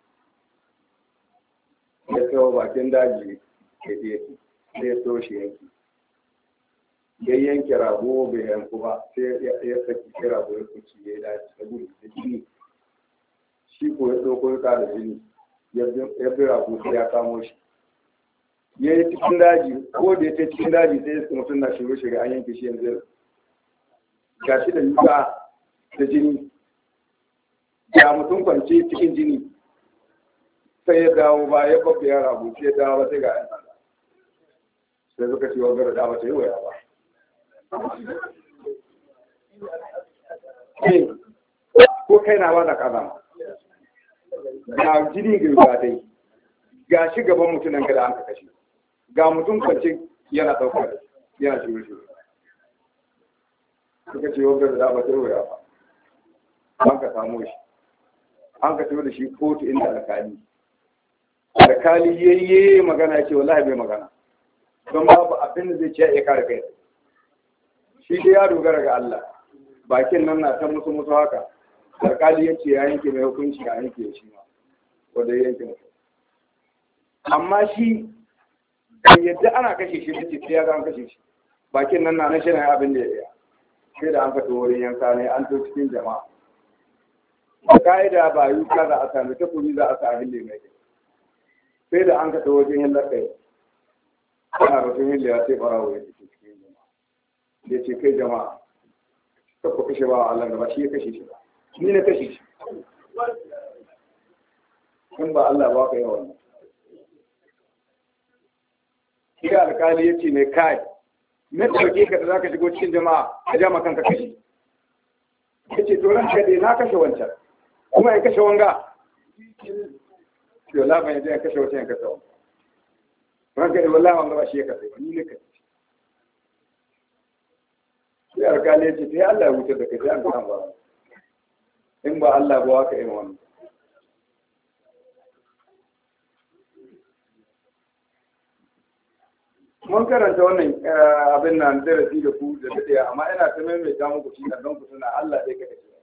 ya kawo bakin daji ya je sai ya so shi yanki ya yanke rago bai yanku ba sai ya saki shi rago ya kuci ya dace da gudu da jini shi ko ya ɗauko ya da jini ya bi rago sai ya kamo shi ya yi cikin daji ko da ya ce cikin daji sai ya mutum na shiru shiga an yanke shi yanzu ga shi da yuka da jini ya mutum kwance cikin jini sai ya dawo ba ya babba ya rabu sai ya dawo ba sai ga yan sanda sai suka ce wa gara da ba ta yi waya ba ko kai na wada kaza ga jini ga yuka dai ga shi gaban mutunan gada an ka kashe ga mutum kwance yana ɗaukar yana shiru shiru suka ce wa gara da ba ta yi waya ba an ka samu shi an ka tafi da shi kotu inda alkali alkali yayye magana ce wallahi bai magana don babu abin da zai ce ya kare kai shi dai ya dogara ga Allah bakin nan na ta musu musu haka alkali ya ce ya yanke mai hukunci a yanke shi ma wanda ya yanke musu amma shi kan yadda ana kashe shi ce sai ya ga an kashe shi bakin nan na na shi na abin da ya yi sai da an fito wurin yanka ne an to cikin jama'a da ka'ida ba yi ka za a sami takobi za a sa hille mai sai da an kata wajen hillar kai ana batun hille ya sai farawo ya fito cikin jama'a ya ce kai jama'a ta ku kashe ba Allah da ba shi ya kashe shi ba ni na kashe shi in ba Allah ba ka yawan shi alkali ya ce mai kai na ɗauke ka da za ka shigo cikin jama'a ka jama kanka kashe ya ce to ranka dai na kashe wancan kuma ya kashe wanga yau laban yanzu ya kashe wata ya kashe wanga ranka da wallahi wanga ba shi ya kashe ba ni ne kashe sai alkali ya ce sai Allah ya wuce da kai sai an kan ba in ba Allah ba waka yin wannan mun karanta wannan abin nan darasi da ku da dade amma ina ta maimaita muku shi a don ku tuna Allah dai ka kashe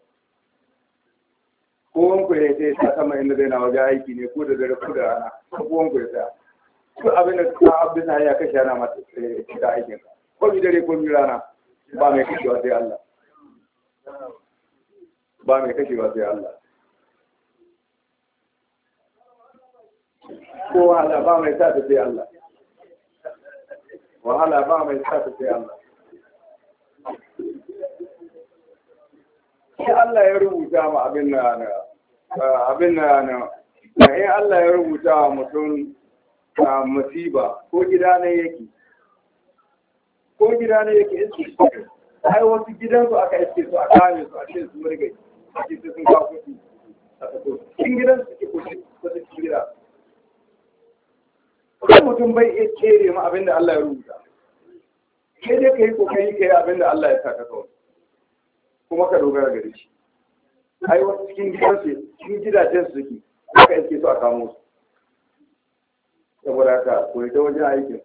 kowan ku ya ce ta sama inda zai na waje aiki ne ko da dare ko da rana kowan ku ya tsaya ko abin da ta abin da ya kashe ana mata ta aikin ka ko bi dare ko bi rana ba mai kashewa sai Allah ba mai kashewa sai Allah ko wahala ba mai sa ta sai Allah wahala ba mai sa ta sai Allah sai Allah ya rubuta ma abin na abin na na in Allah ya rubuta wa mutum musiba ko gida ne yake ko gida ne yake iske ai wasu gidansu aka iske su a kame su a ce su murgai a ce sun kawo kuɗi a tafi cikin gidan su ke kuɗi ko cikin gida ko mutum bai iya kere ma abin da Allah ya rubuta sai dai ka yi kokari ka yi abin da Allah ya saka kawai kuma ka dogara gare shi ai wasu cikin gidansu cikin gidajen su suke aka iske su a kamo su saboda haka ko ita wajen aikin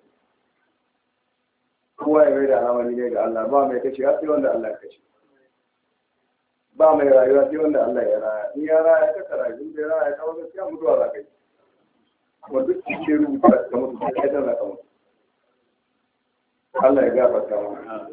kowa ya mai da al'amari ne ga Allah ba mai kashe sai wanda Allah ya kashe ba mai rayuwa sai wanda Allah ya raya in ya raya ka kara in bai raya ka wanda sai mutuwa za ka yi kuma duk cikin rubuta ka mutu sai kai tana ka mutu Allah ya gafarta mana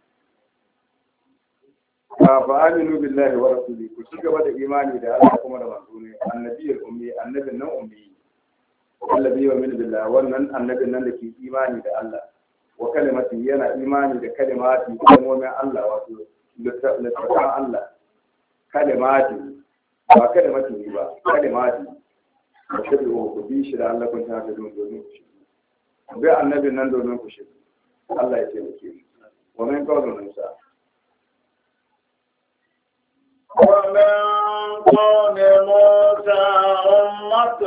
fa aminu billahi wa rasulihi ku ci gaba da imani da Allah kuma da manzo ne annabiyul ummi annabin nan ummi annabi yu'minu billahi wannan annabin nan da ke imani da Allah wa kalimati yana imani da kalimati kalmomin Allah wato littafin Allah kalimati ba kalimati ne ba kalimati da tabi wa ku bi shi da Allah kun ta da don domin ku shi bai annabin nan domin ku shi Allah ya taimake mu wa min qawlin Musa ومن قوم موسى أمة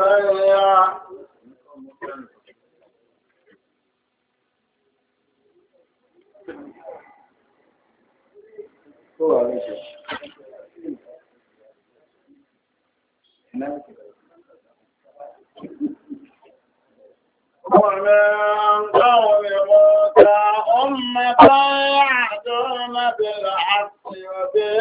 ومن قوم موسى أمة يهدون بالحق وبه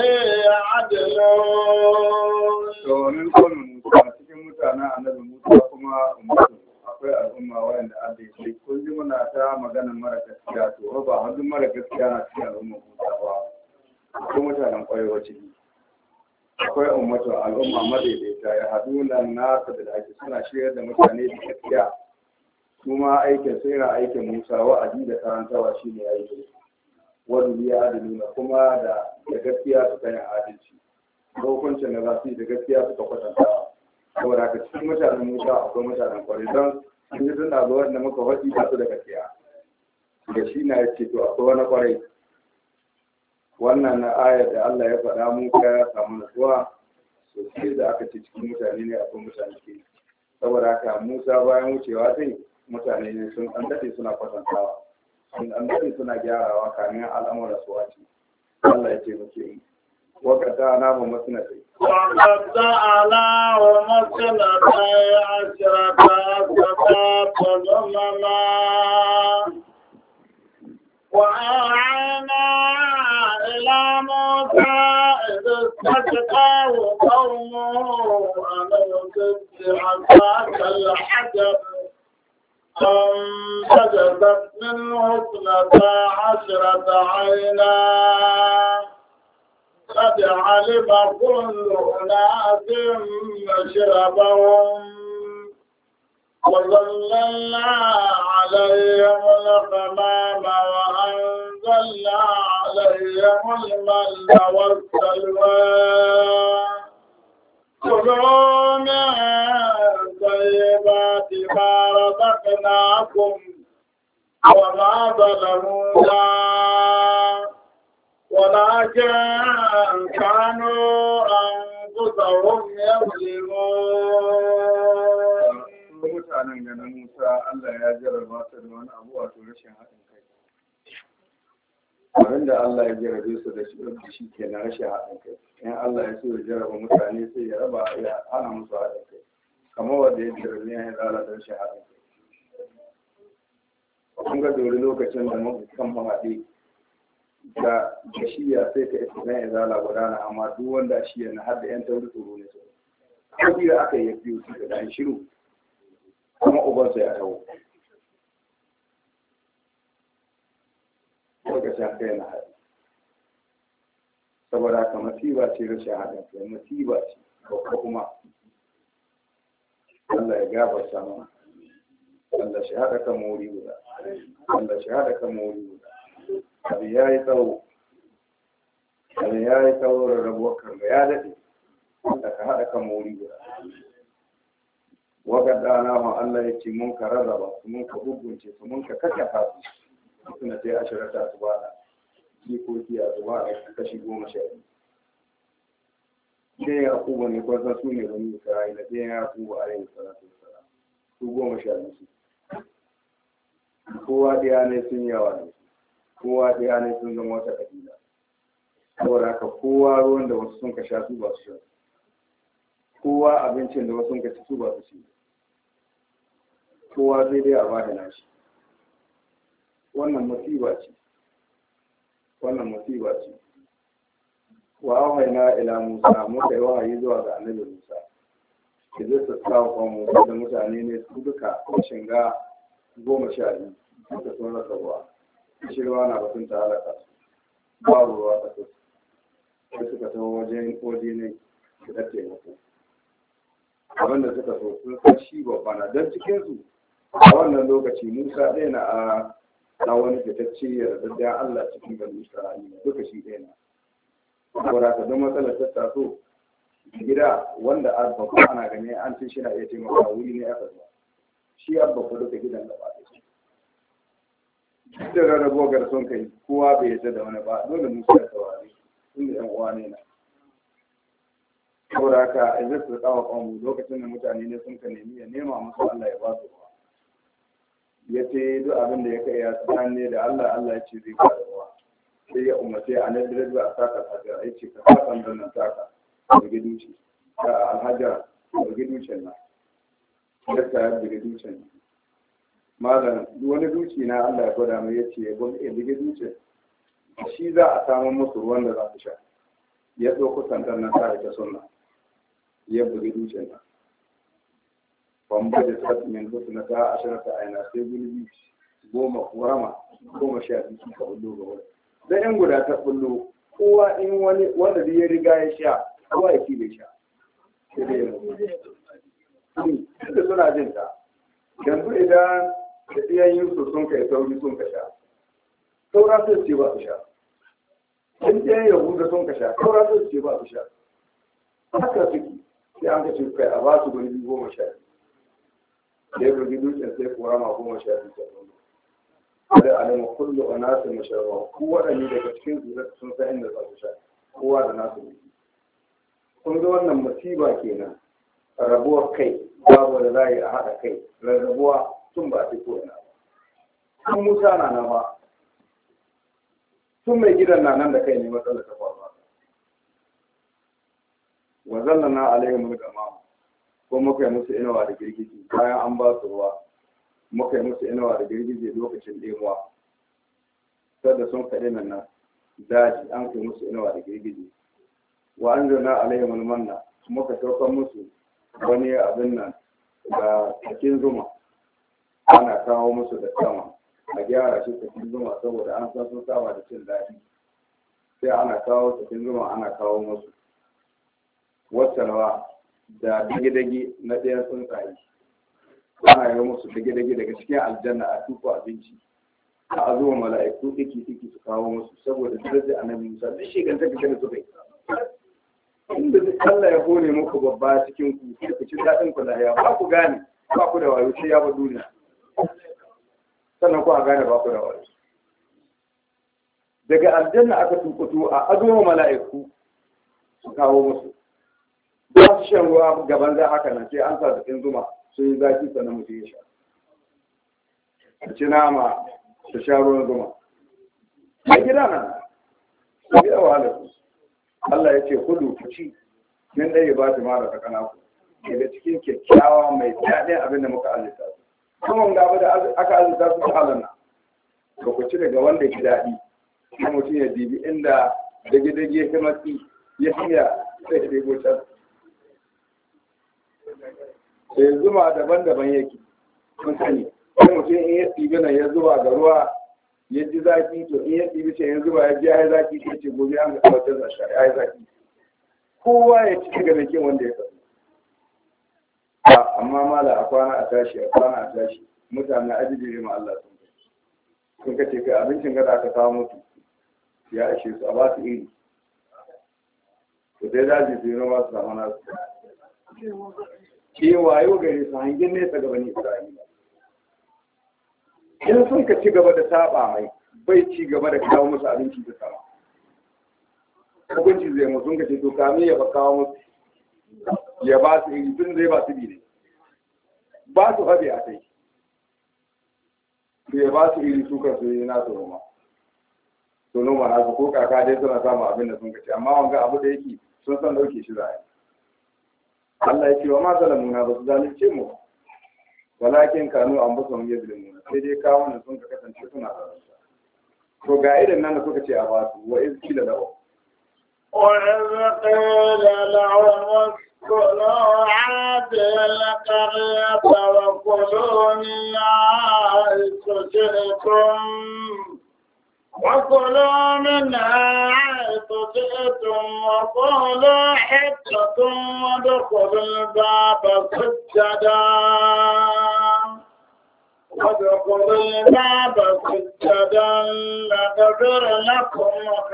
يعدلون. ومن قوم موسى cikin mutanen annabi Musa kuma ummatu akwai al'umma wanda Allah ya ce kun ji muna ta magana mara gaskiya to ba hadin mara gaskiya na cikin al'umma Musa ba akwai mutanen kwarewa ciki akwai ummatu al'umma madaidaita ya haduna nasu da ake suna shirya da mutane da gaskiya kuma aikin sai na aikin Musa wa'azi da karantawa shine aikin wani ya adaluna kuma da da gaskiya su kan adalci hukuncin da za su yi da gaskiya suka kwatanta saboda haka cikin mutanen Musa akwai mutanen kwarai don sun yi tun da zuwa da muka faɗi ba su da gaskiya da shi na ya ce to akwai wani kwarai wannan na ayar da Allah ya faɗa Musa ya samu nutsuwa sosai da aka ce cikin mutane ne akwai mutane ke saboda haka Musa bayan wucewa sai mutane ne sun an daɗe suna kwatantawa sun an daɗe suna gyarawa kamin al'amura su wace Allah ya ce muke yi wakata na ba masana sai وقطعناه مثنتي عشرة أسباط أمما وأوحينا إلى موسى إذ استسقاه قومه أن ألقِ بعصاك الحجر فانفجرت منه اثنتا عشرة عينا قد علم كل أناس مشربهم وظللنا عليهم الغمام وأنزلنا عليهم المن والسلوى كلوا من طيبات ما رزقناكم وما ظلمونا ولكن كانوا أنفسهم يظلمون. mutanen ganin Musa Allah ya jarraba su da wani abu wato rashin haɗin kai. Abin da Allah ya jarrabe su da shi da shi ke na rashin haɗin kai. In Allah ya so ya jarraba mutane sai ya raba ya hana musu haɗin kai. Kamar wanda ya jarrabe ya zala da rashin haɗin kai. Kun ga dole lokacin da muka kan mahaɗi da shiya sai ka isa zan izala gudana amma duk wanda shiya na har da yan tauri tsoro ne su. Ko da aka yi biyu su da dan shiru. Kuma ubansa ya tawo lokacin kai na haɗi saboda haka masiba ce rashin haɗin kai masiba ce babba kuma Allah ya gafarta mana Allah shi haɗa kan mori guda Allah shi haɗa kan mori guda abu ya yi tsawo abu ya yi tsawo rarrabuwar karga ya daɗe Allah ka haɗa kan wuri guda wakar dana ma Allah ya ce mun ka rarraba su mun ka gugunce su mun ka kakkafa su suna sai ashirata su ba da jikoki a su ba da kashi goma sha biyu sai ya kuba ne kwasan su ne bani Isra'ila sai ya kuba a yin salatu wassalam su goma sha biyu kowa ɗaya ne sun yawa ne kowa ɗaya ne sun zama wata ƙabila saboda haka kowa ruwan da wasu sun ka sha su ba su sha kowa abincin da wasu sun ka ci su ba su ci kowa sai dai a ba da nashi wannan musiba ce wannan musiba ce wa auhayna ila Musa muka yi wahayi zuwa ga annabi Musa da zai sassawa kwa Musa da mutane ne su duka shinga goma sha biyu suka sun rasa ruwa shirwa na batun ta halaka su babu ruwa ta su sai suka taho wajen waje ne su da taimako abinda suka so sun san shi babba na don cikinsu a wannan lokaci Musa ɗaya na a na wani fitacce ya da Allah cikin bani Isra'ila duka shi ɗaya na saboda ka don matsalar ta taso gida wanda babba ana gani an ce shi na iya taimaka wuri ne aka zuwa shi abba ko duka gidan da ba shi duk da rarrabo gar son kai kowa bai yarda da wani ba dole Musa ya saurare inda yan uwa ne na saboda haka idan su kawo kanmu lokacin da mutane ne sun ka nemi ya nema musu Allah ya ba su ruwa ya ce duk abin da ya kai ya tsan ne da Allah Allah ya ce zai ba da ruwa sai ya umarce a nan da a saka saka ya ce ka sa sandan nan saka da giduci da alhajar da giducin nan ya ta da giducin malam wani duci na Allah ya gwada mai ya ce ya gwada ya dige ducin shi za a samu musu ruwan da za su sha ya ɗauko sandan nan sa ta sunna ya bugi dutsen nan bamba da sat min husna ta asharata aina sai gulbi goma kurama goma sha biyu suka bullo ga wani dan yan guda ta bullo kowa in wani wanda da ya riga ya sha kowa ya bai sha sai dai ya da suna jin ta yanzu idan da iyayen yusuf sun kai sauri sun ka sha saura sai ce ba su sha in ɗayan yahuda sun ka sha saura sai ce ba su sha haka suke sai an kace kai a ba su gulbi goma sha biyu da ya bugi dutsen sai korama goma sha biyu ta zama da alama kullu a nasu masharwa ko waɗanne daga cikin su sun san inda za su sha kowa da nasu gulbi kun ga wannan musiba kenan rabuwar kai babu da za a yi a haɗa kai rarrabuwa tun ba a fi ko'ina ba tun musa na nan ba tun mai gidan na nan da kai ne matsalar ta faruwa wa zallana alaihim al-ghamam ko muka yi musu inawa da girgije bayan an ba su ruwa muka yi musu inawa da girgije lokacin ɗemuwa sadda sun kaɗe nan nan daji an kai musu inawa da girgije wa anzalna alaihim al-manna muka saukar musu wani abin nan da cikin zuma ana kawo musu da sama a gyara shi cikin zuma saboda an san sun saba da cin daɗi sai ana kawo cikin zuma ana kawo musu wasanwa da dage-dage na ɗayan tsuntsaye ana yi musu dage-dage daga cikin aljanna a tuko abinci a zuwa mala'iku ɗiki-ɗiki su kawo musu saboda darajar annabi musa duk shiganta ka da suka yi inda Allah ya hore muku babba cikin ku sai ku ci daɗin ku lahiya ba ku gane ba ku da wayo sai ya ba duniya sannan ku a gane ba ku da wayo daga aljanna aka tukuto a azuwa mala'iku su kawo musu ba su shan ruwa gaban za haka nan sai an sa cikin zuma sun yi zaki sannan mutum ya sha a ci nama su sha ruwan zuma a gida nan su gida wahalar su Allah ya ce kudu ku ci min ɗaya ba ta mara ta kana ku daga cikin kyakkyawa mai daɗin abin da muka azurta su kuma ga abu da aka azurta su ta halana ba ku ci daga wanda ke daɗi kuma mutum ya dibi inda dage-dage ya matsi ya fiya sai ya ɗego can sai zuma daban-daban yake kun sani sai mutum in ya ɗibi nan ya zuba ga ruwa ya ji zaki to in ya ɗibi ce ya zuba ya ji ya yi zaki sai ce gobe an ga kawatar da shari'a ya yi zaki kowa ya ci daga mai wanda ya kasu amma mala a kwana a tashi a kwana a tashi mutane ajibiri ma Allah sun kai sun kace kai abincin gada aka kawo mutu ya ishe su a ba su iri to dai daji su yi noma su samu nasu ke wayo gare su hangin nesa ga bani Isra'ila in sun ka ci gaba da saba mai bai ci gaba da kawo musu abinci da sama hukunci zai musu ka ce to kame ya ba kawo musu ya ba su iri tun zai ba su bi ne ba su haɗe a kai to ya ba su iri su kan su yi nasu noma to noma nasu ko kaka dai suna samun abin da sun ka ce amma wanga abu da yake sun san dauke shi za a yi Allah ya ce wa ma zalamuna ba su zalunce mu walakin kanu an busa mu yadda sai dai kawo nan sun ka kasance suna zalunta to ga irin nan da suka ce a ba su wa iz kila lahu wa iz qila lahum اسكنوا هذه القرية وكلوا منها حيث شئتم وكلوا منها حيث شئتم وقولوا حطة وادخلوا الباب سجدا وادخلوا الباب سجدا نغفر لكم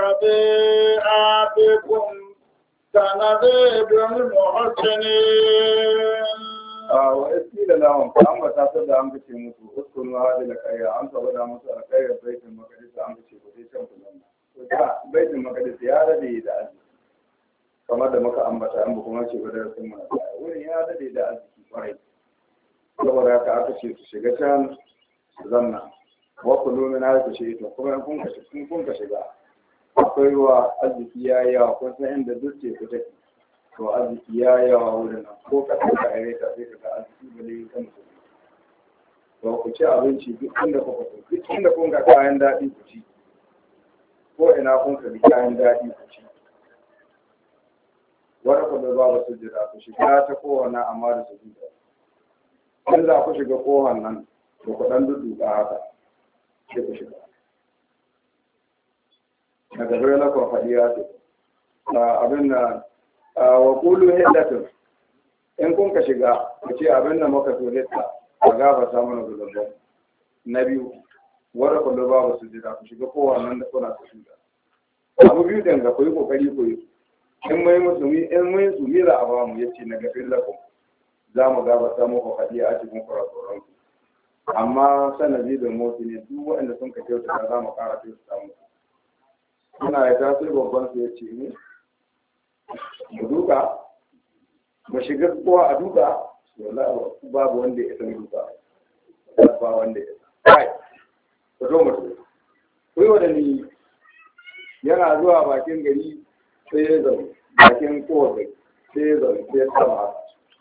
خطيئاتكم سنزيد المحسنين. وإسكيل لهم فأما تصد عن بشي مسو اسكنوا هذه القرية عن صبر مسو القرية بيت المقدس عن بشي بشيشن كلهم بيت المقدس يا ربي da arziki kamar da muka ambata an kuma ce gudanar sun mana baya wurin ya dade da arziki kwarai saboda haka aka ce su shiga can su zanna wa kullu min hadha shay'in kuma kun ka kun ka shiga akwai ruwa arziki ya yi yawa kun san inda duk ce ku take to arziki ya yi yawa wurin nan ko ka tsaka a yare ta sai ka ga arziki ba ne kan mutum to ku ci abinci duk inda kuka so duk inda kun ga kayan daɗi ku ci ko ina kun ka bi kayan daɗi ku ci wanda ku da babu sujjada ku shiga ta kowanne amma da sujjada in za ku shiga kowanne nan to ku ɗan dudduka haka sai ku shiga na gaba na kwa faɗiya ce abin da wa kulu hiddatun in kun ka shiga ku ce abin da muka so hitta a gaba samun gudunban na biyu wadda kullu babu su jira ku shiga kowannan da kuna su shiga abu biyu ɗin ga ku yi ƙoƙari ku yi in mai musulmi in mai su mira a bamu ya ce na gafin lakum za mu gaba samun ku faɗiya a cikin kurakuran ku amma sanadi da motsi ne duk waɗanda sun ka kyauta za mu ƙara kyauta musu suna ya tasiri babban su ya ce ne mu duka mu shiga kowa a duka babu wanda ya san duka ba wanda ya san kai ku zo mutu kuyi wadanni yana zuwa bakin gari sai ya zaune bakin kowace sai ya zaune sai ya sama haka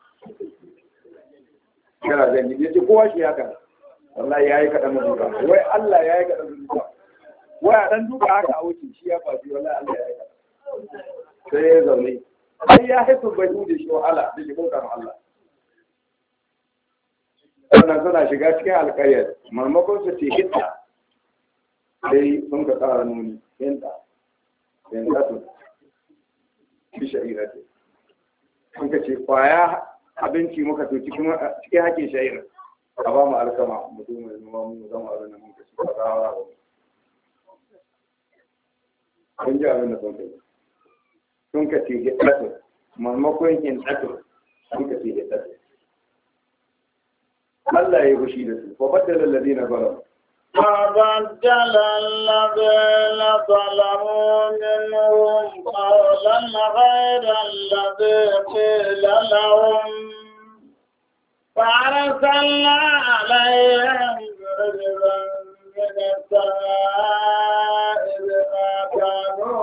yana zan yi ya ce kowa shi haka wallahi ya yi kaɗan duka wai Allah ya yi kaɗan duka waya dan duka haka a wuce shi ya faɗi wallahi Allah ya yi sai ya zaune sai ya haifu bai hude shi wahala da shi bauta ma Allah sannan suna shiga cikin alƙaryar marmakon su ce hitta sai sun ka tsara nuni hinta hinta to shi sha'ira ce sun ka ce kwaya abinci muka to cikin hakin sha'ira a ba mu alkama mutum mai noma mu zama abin da mun ka ci ba za a ba kun ji abin da sun kai sun ka ce hiddatu marmakon hiddatu sun ka ce hiddatu Allah ya yi fushi da su fa baddala alladhina zalamu فبدل الذين ظلموا منهم قولا غير الذي قيل لهم فأرسلنا عليهم رجلا من السماء بما كانوا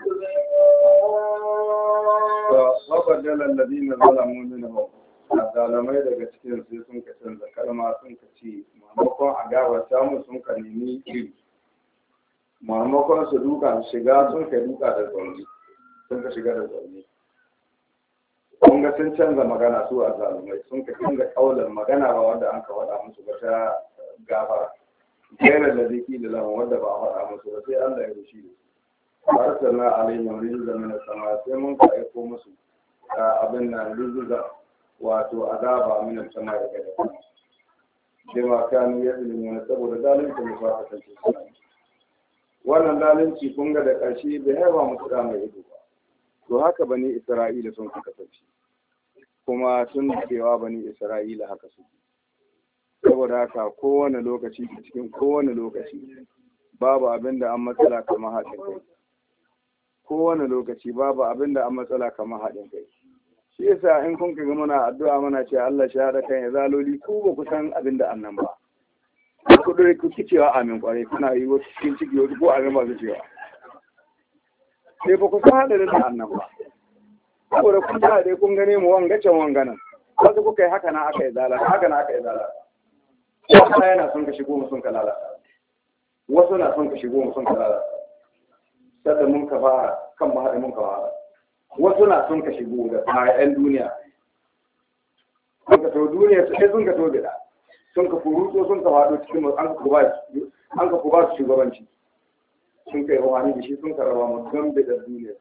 يظلمون وبدل الذين ظلموا منهم zalamai daga cikin sai sun ka canza kalma sun ka ce maimakon a gaba samu sun ka nemi iri maimakon su duka shiga sun ka duka da zaune sun ka shiga da zaune kun ga sun canza magana su a zalamai sun ka canza kaular magana ba wanda an ka faɗa musu ba ta gafara gairar da zai da lamun wanda ba a faɗa musu ba sai Allah ya rushe su ba ta na alayhim rizqan min as-sama sai mun ka aiko musu abin nan rizqan wato azaba min sama daga da sama bima kanu yazlimun saboda zalunci ne ba ta tace wannan zalunci kun ga da ƙarshe bai haifa musu da mai ido ba to haka bani Isra'ila sun kasance kuma tun da cewa bani Isra'ila haka su saboda haka kowane lokaci cikin kowane lokaci babu abin da an matsala kamar haɗin kai kowane lokaci babu abin da an matsala kamar haɗin kai shi yasa in kun ga muna addu'a muna cewa Allah shi haɗa kan ya zaloli ku ba ku san abin da annan ba ku dore ku ci cewa amin kwarai kuna yi wasu cikin ciki wasu ko amin ba su cewa sai ba ku san haɗarin da annan ba saboda kun ta dai kun gane mu wanga can wanganan wasu kuka yi haka na aka yi zala haka na aka yi zala wasu yana son ka shigo mu sun ka lalata wasu na son ka shigo mu sun ka lalata sadda mun ka fara kan mu haɗe mun ka fara wasu na son ka shigo da kayan duniya sun ka to duniya sai sun ka to bida sun ka furuto sun ka faɗo cikin an ka ba an ka ba su shugabanci sun kai wani da shi sun ka raba mu don bida duniya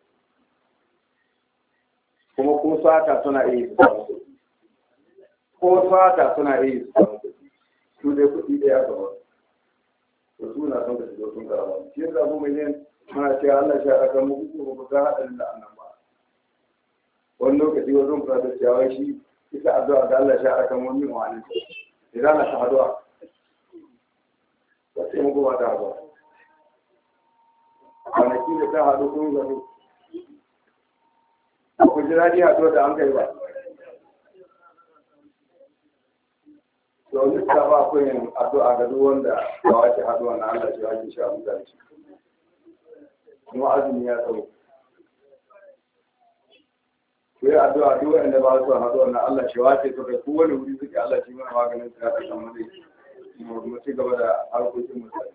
kuma ko sata suna iya su samu kuɗi ko sata suna iya su samu kuɗi su dai kuɗi ɗaya gaba to su na son ka shigo sun ka raba mu shi yasa mu mai yin muna cewa Allah shi a kan mu ko ba ga haɗarin da annan ba wani lokaci wasu mutane da cewa shi ita addu'a da Allah shi a kan wani wani idan na ta addu'a ba sai mu ba ta addu'a kwanaki da ta haɗu kun gado ku ji daɗi haɗuwa da an kai ba domin ta ba ku yin addu'a ga duk wanda ba wace haɗuwa na Allah shi ake sha mutane kuma azumi ya tsawo ku yi addu'a duk wanda ba su haɗuwa na Allah shi wace su kai kowane wuri suke Allah shi mana maganin ta ta kan mu mu ci gaba da harkokin mutane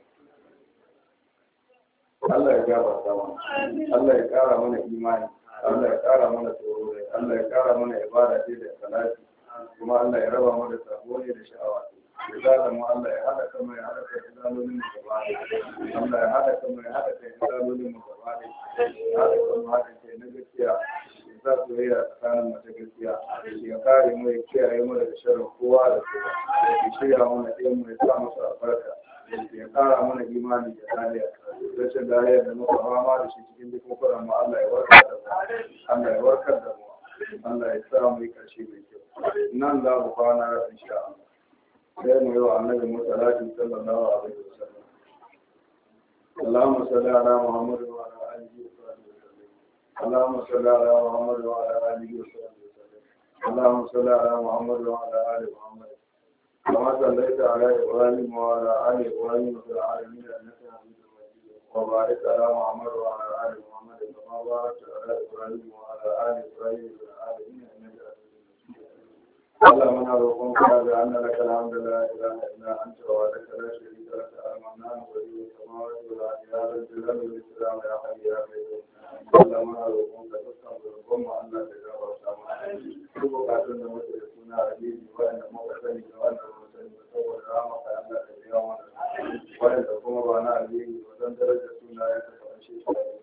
Allah ya gafarta mana Allah ya ƙara mana imani Allah ya ƙara mana tsoro Allah ya ƙara mana ibada ce da salati kuma Allah ya raba mu da sabo ne da sha'awa ya zala mu Allah ya hada kan mai hada kai zalolin mu gaba Allah ya hada kan mai hada kai zalolin mu gaba ya hada kan mu hada kai na gaskiya ya sa soyayya tsakanin mu ta gaskiya ya kare mu ya kiyaye mu daga sharrin kowa da kowa ya shirya mana ɗayan mu ya sa musu albarka ya ƙara mana imani da lafiya rashin lafiya da muka fama da shi cikin dukkan kuran mu Allah ya warkar da mu Allah ya warkar da mu Allah ya sa mu yi ƙarshe mai kyau nan za mu kwana insha Allah sai mu yi wa annabi musallati sallallahu alaihi wasallam Allahumma salli ala Muhammad wa ala alihi wa sahbihi wasallam Allahumma salli ala Muhammad wa ala alihi wa sahbihi wasallam Allahumma salli ala Muhammad wa ala ali Muhammad كما صليت على إبراهيم وعلى آل إبراهيم في العالمين إنك حميد مجيد وبارك على محمد وعلى آل محمد كما باركت على إبراهيم وعلى آل إبراهيم في العالمين إنك حميد مجيد اللهم نرجوك بأن لك الحمد لا إله إلا أنت وحدك لا شريك لك المنان ولي السماوات والأرض يا ذا الجلال والإكرام يا حي يا قيوم اللهم نرجوك تسلم أن لا تجاوز سامعنا بقاتل متركونا عزيز وأن مقتني وأن saboda rama ka Allah ka biya mana wanda kuma ba na alheri wajen darajar suna ya tafi shi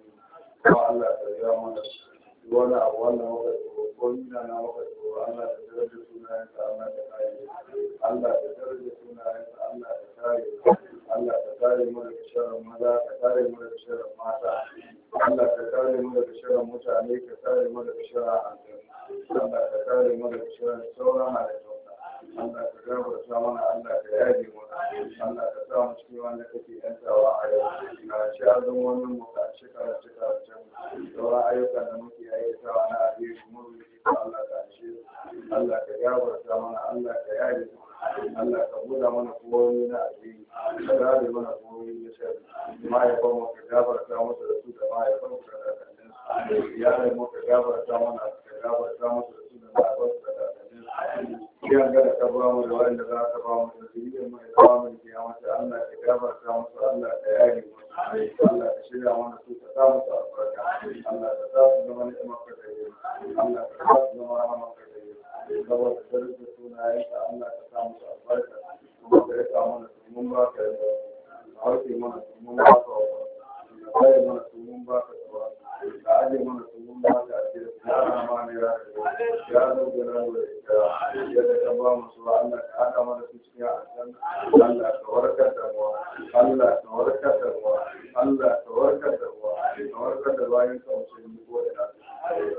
kuma Allah ka biya mana wani abu wannan waka ko nuna na waka Allah ka darajar suna ya ta Allah ka kare Allah ka darajar suna ya ta Allah ka kare Allah ka kare mu daga sharrin maza ka kare mu daga sharrin mata Allah ka kare mu daga sharrin mutane ka kare mu daga sharrin aljanna Allah ka kare mu daga sharrin sauran halittu Allah ka gafarta mana Allah ka yaje mana Allah ka sa mu cikin wanda kake yantawa a yau na shazan wannan mu ka shekara shekara can sauran ayyukan da muke aikatawa na alheri mu Allah ka ashe Allah ka gafarta mana Allah ka yaje Allah ka buɗa mana kowa na alheri ka gade mana kowa na shari mahaifan mu ka gafarta musu da su da mahaifan mu da kakannin iyalai mu ka gafarta mana ka gafarta musu da su da mahaifan su da kakannin yan gada ka ba mu da wanda za ka ba mu da zuriyar mai ba mu da mata Allah ka gafarta musu Allah ka yaye mu Allah ka shirya mana su ka sa musu albarka Allah ka sa su zama ni'imar ka da yi Allah ka sa su zama rahama ka da yi saboda darajar sunayen ka Allah ka sa musu albarka kuma ka rika mana su mun ba ka yi hauke mana su mun ba ka wa ka tsaye mana su mun ba ka tsawa ka aje mana su mun ba ka ake ya rama ne ya ya zo gana da ita yadda ka ba mu su Allah ka haɗa mana su cikin aljanna Allah ka warkar da mu Allah ka warkar da mu Allah ka warkar da mu ka warkar da bayan ka musulmi ko ina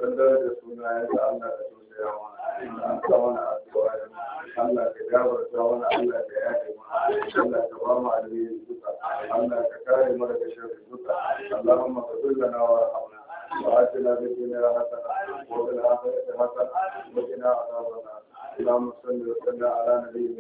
mu alheri duka Allah ka kare mu daga sharri duka Allahumma qul lana wa arhamna wa atina fid dunya hasanatan wa fil akhirati hasanatan wa qina adhaban nar اللهم صل وسلم على نبينا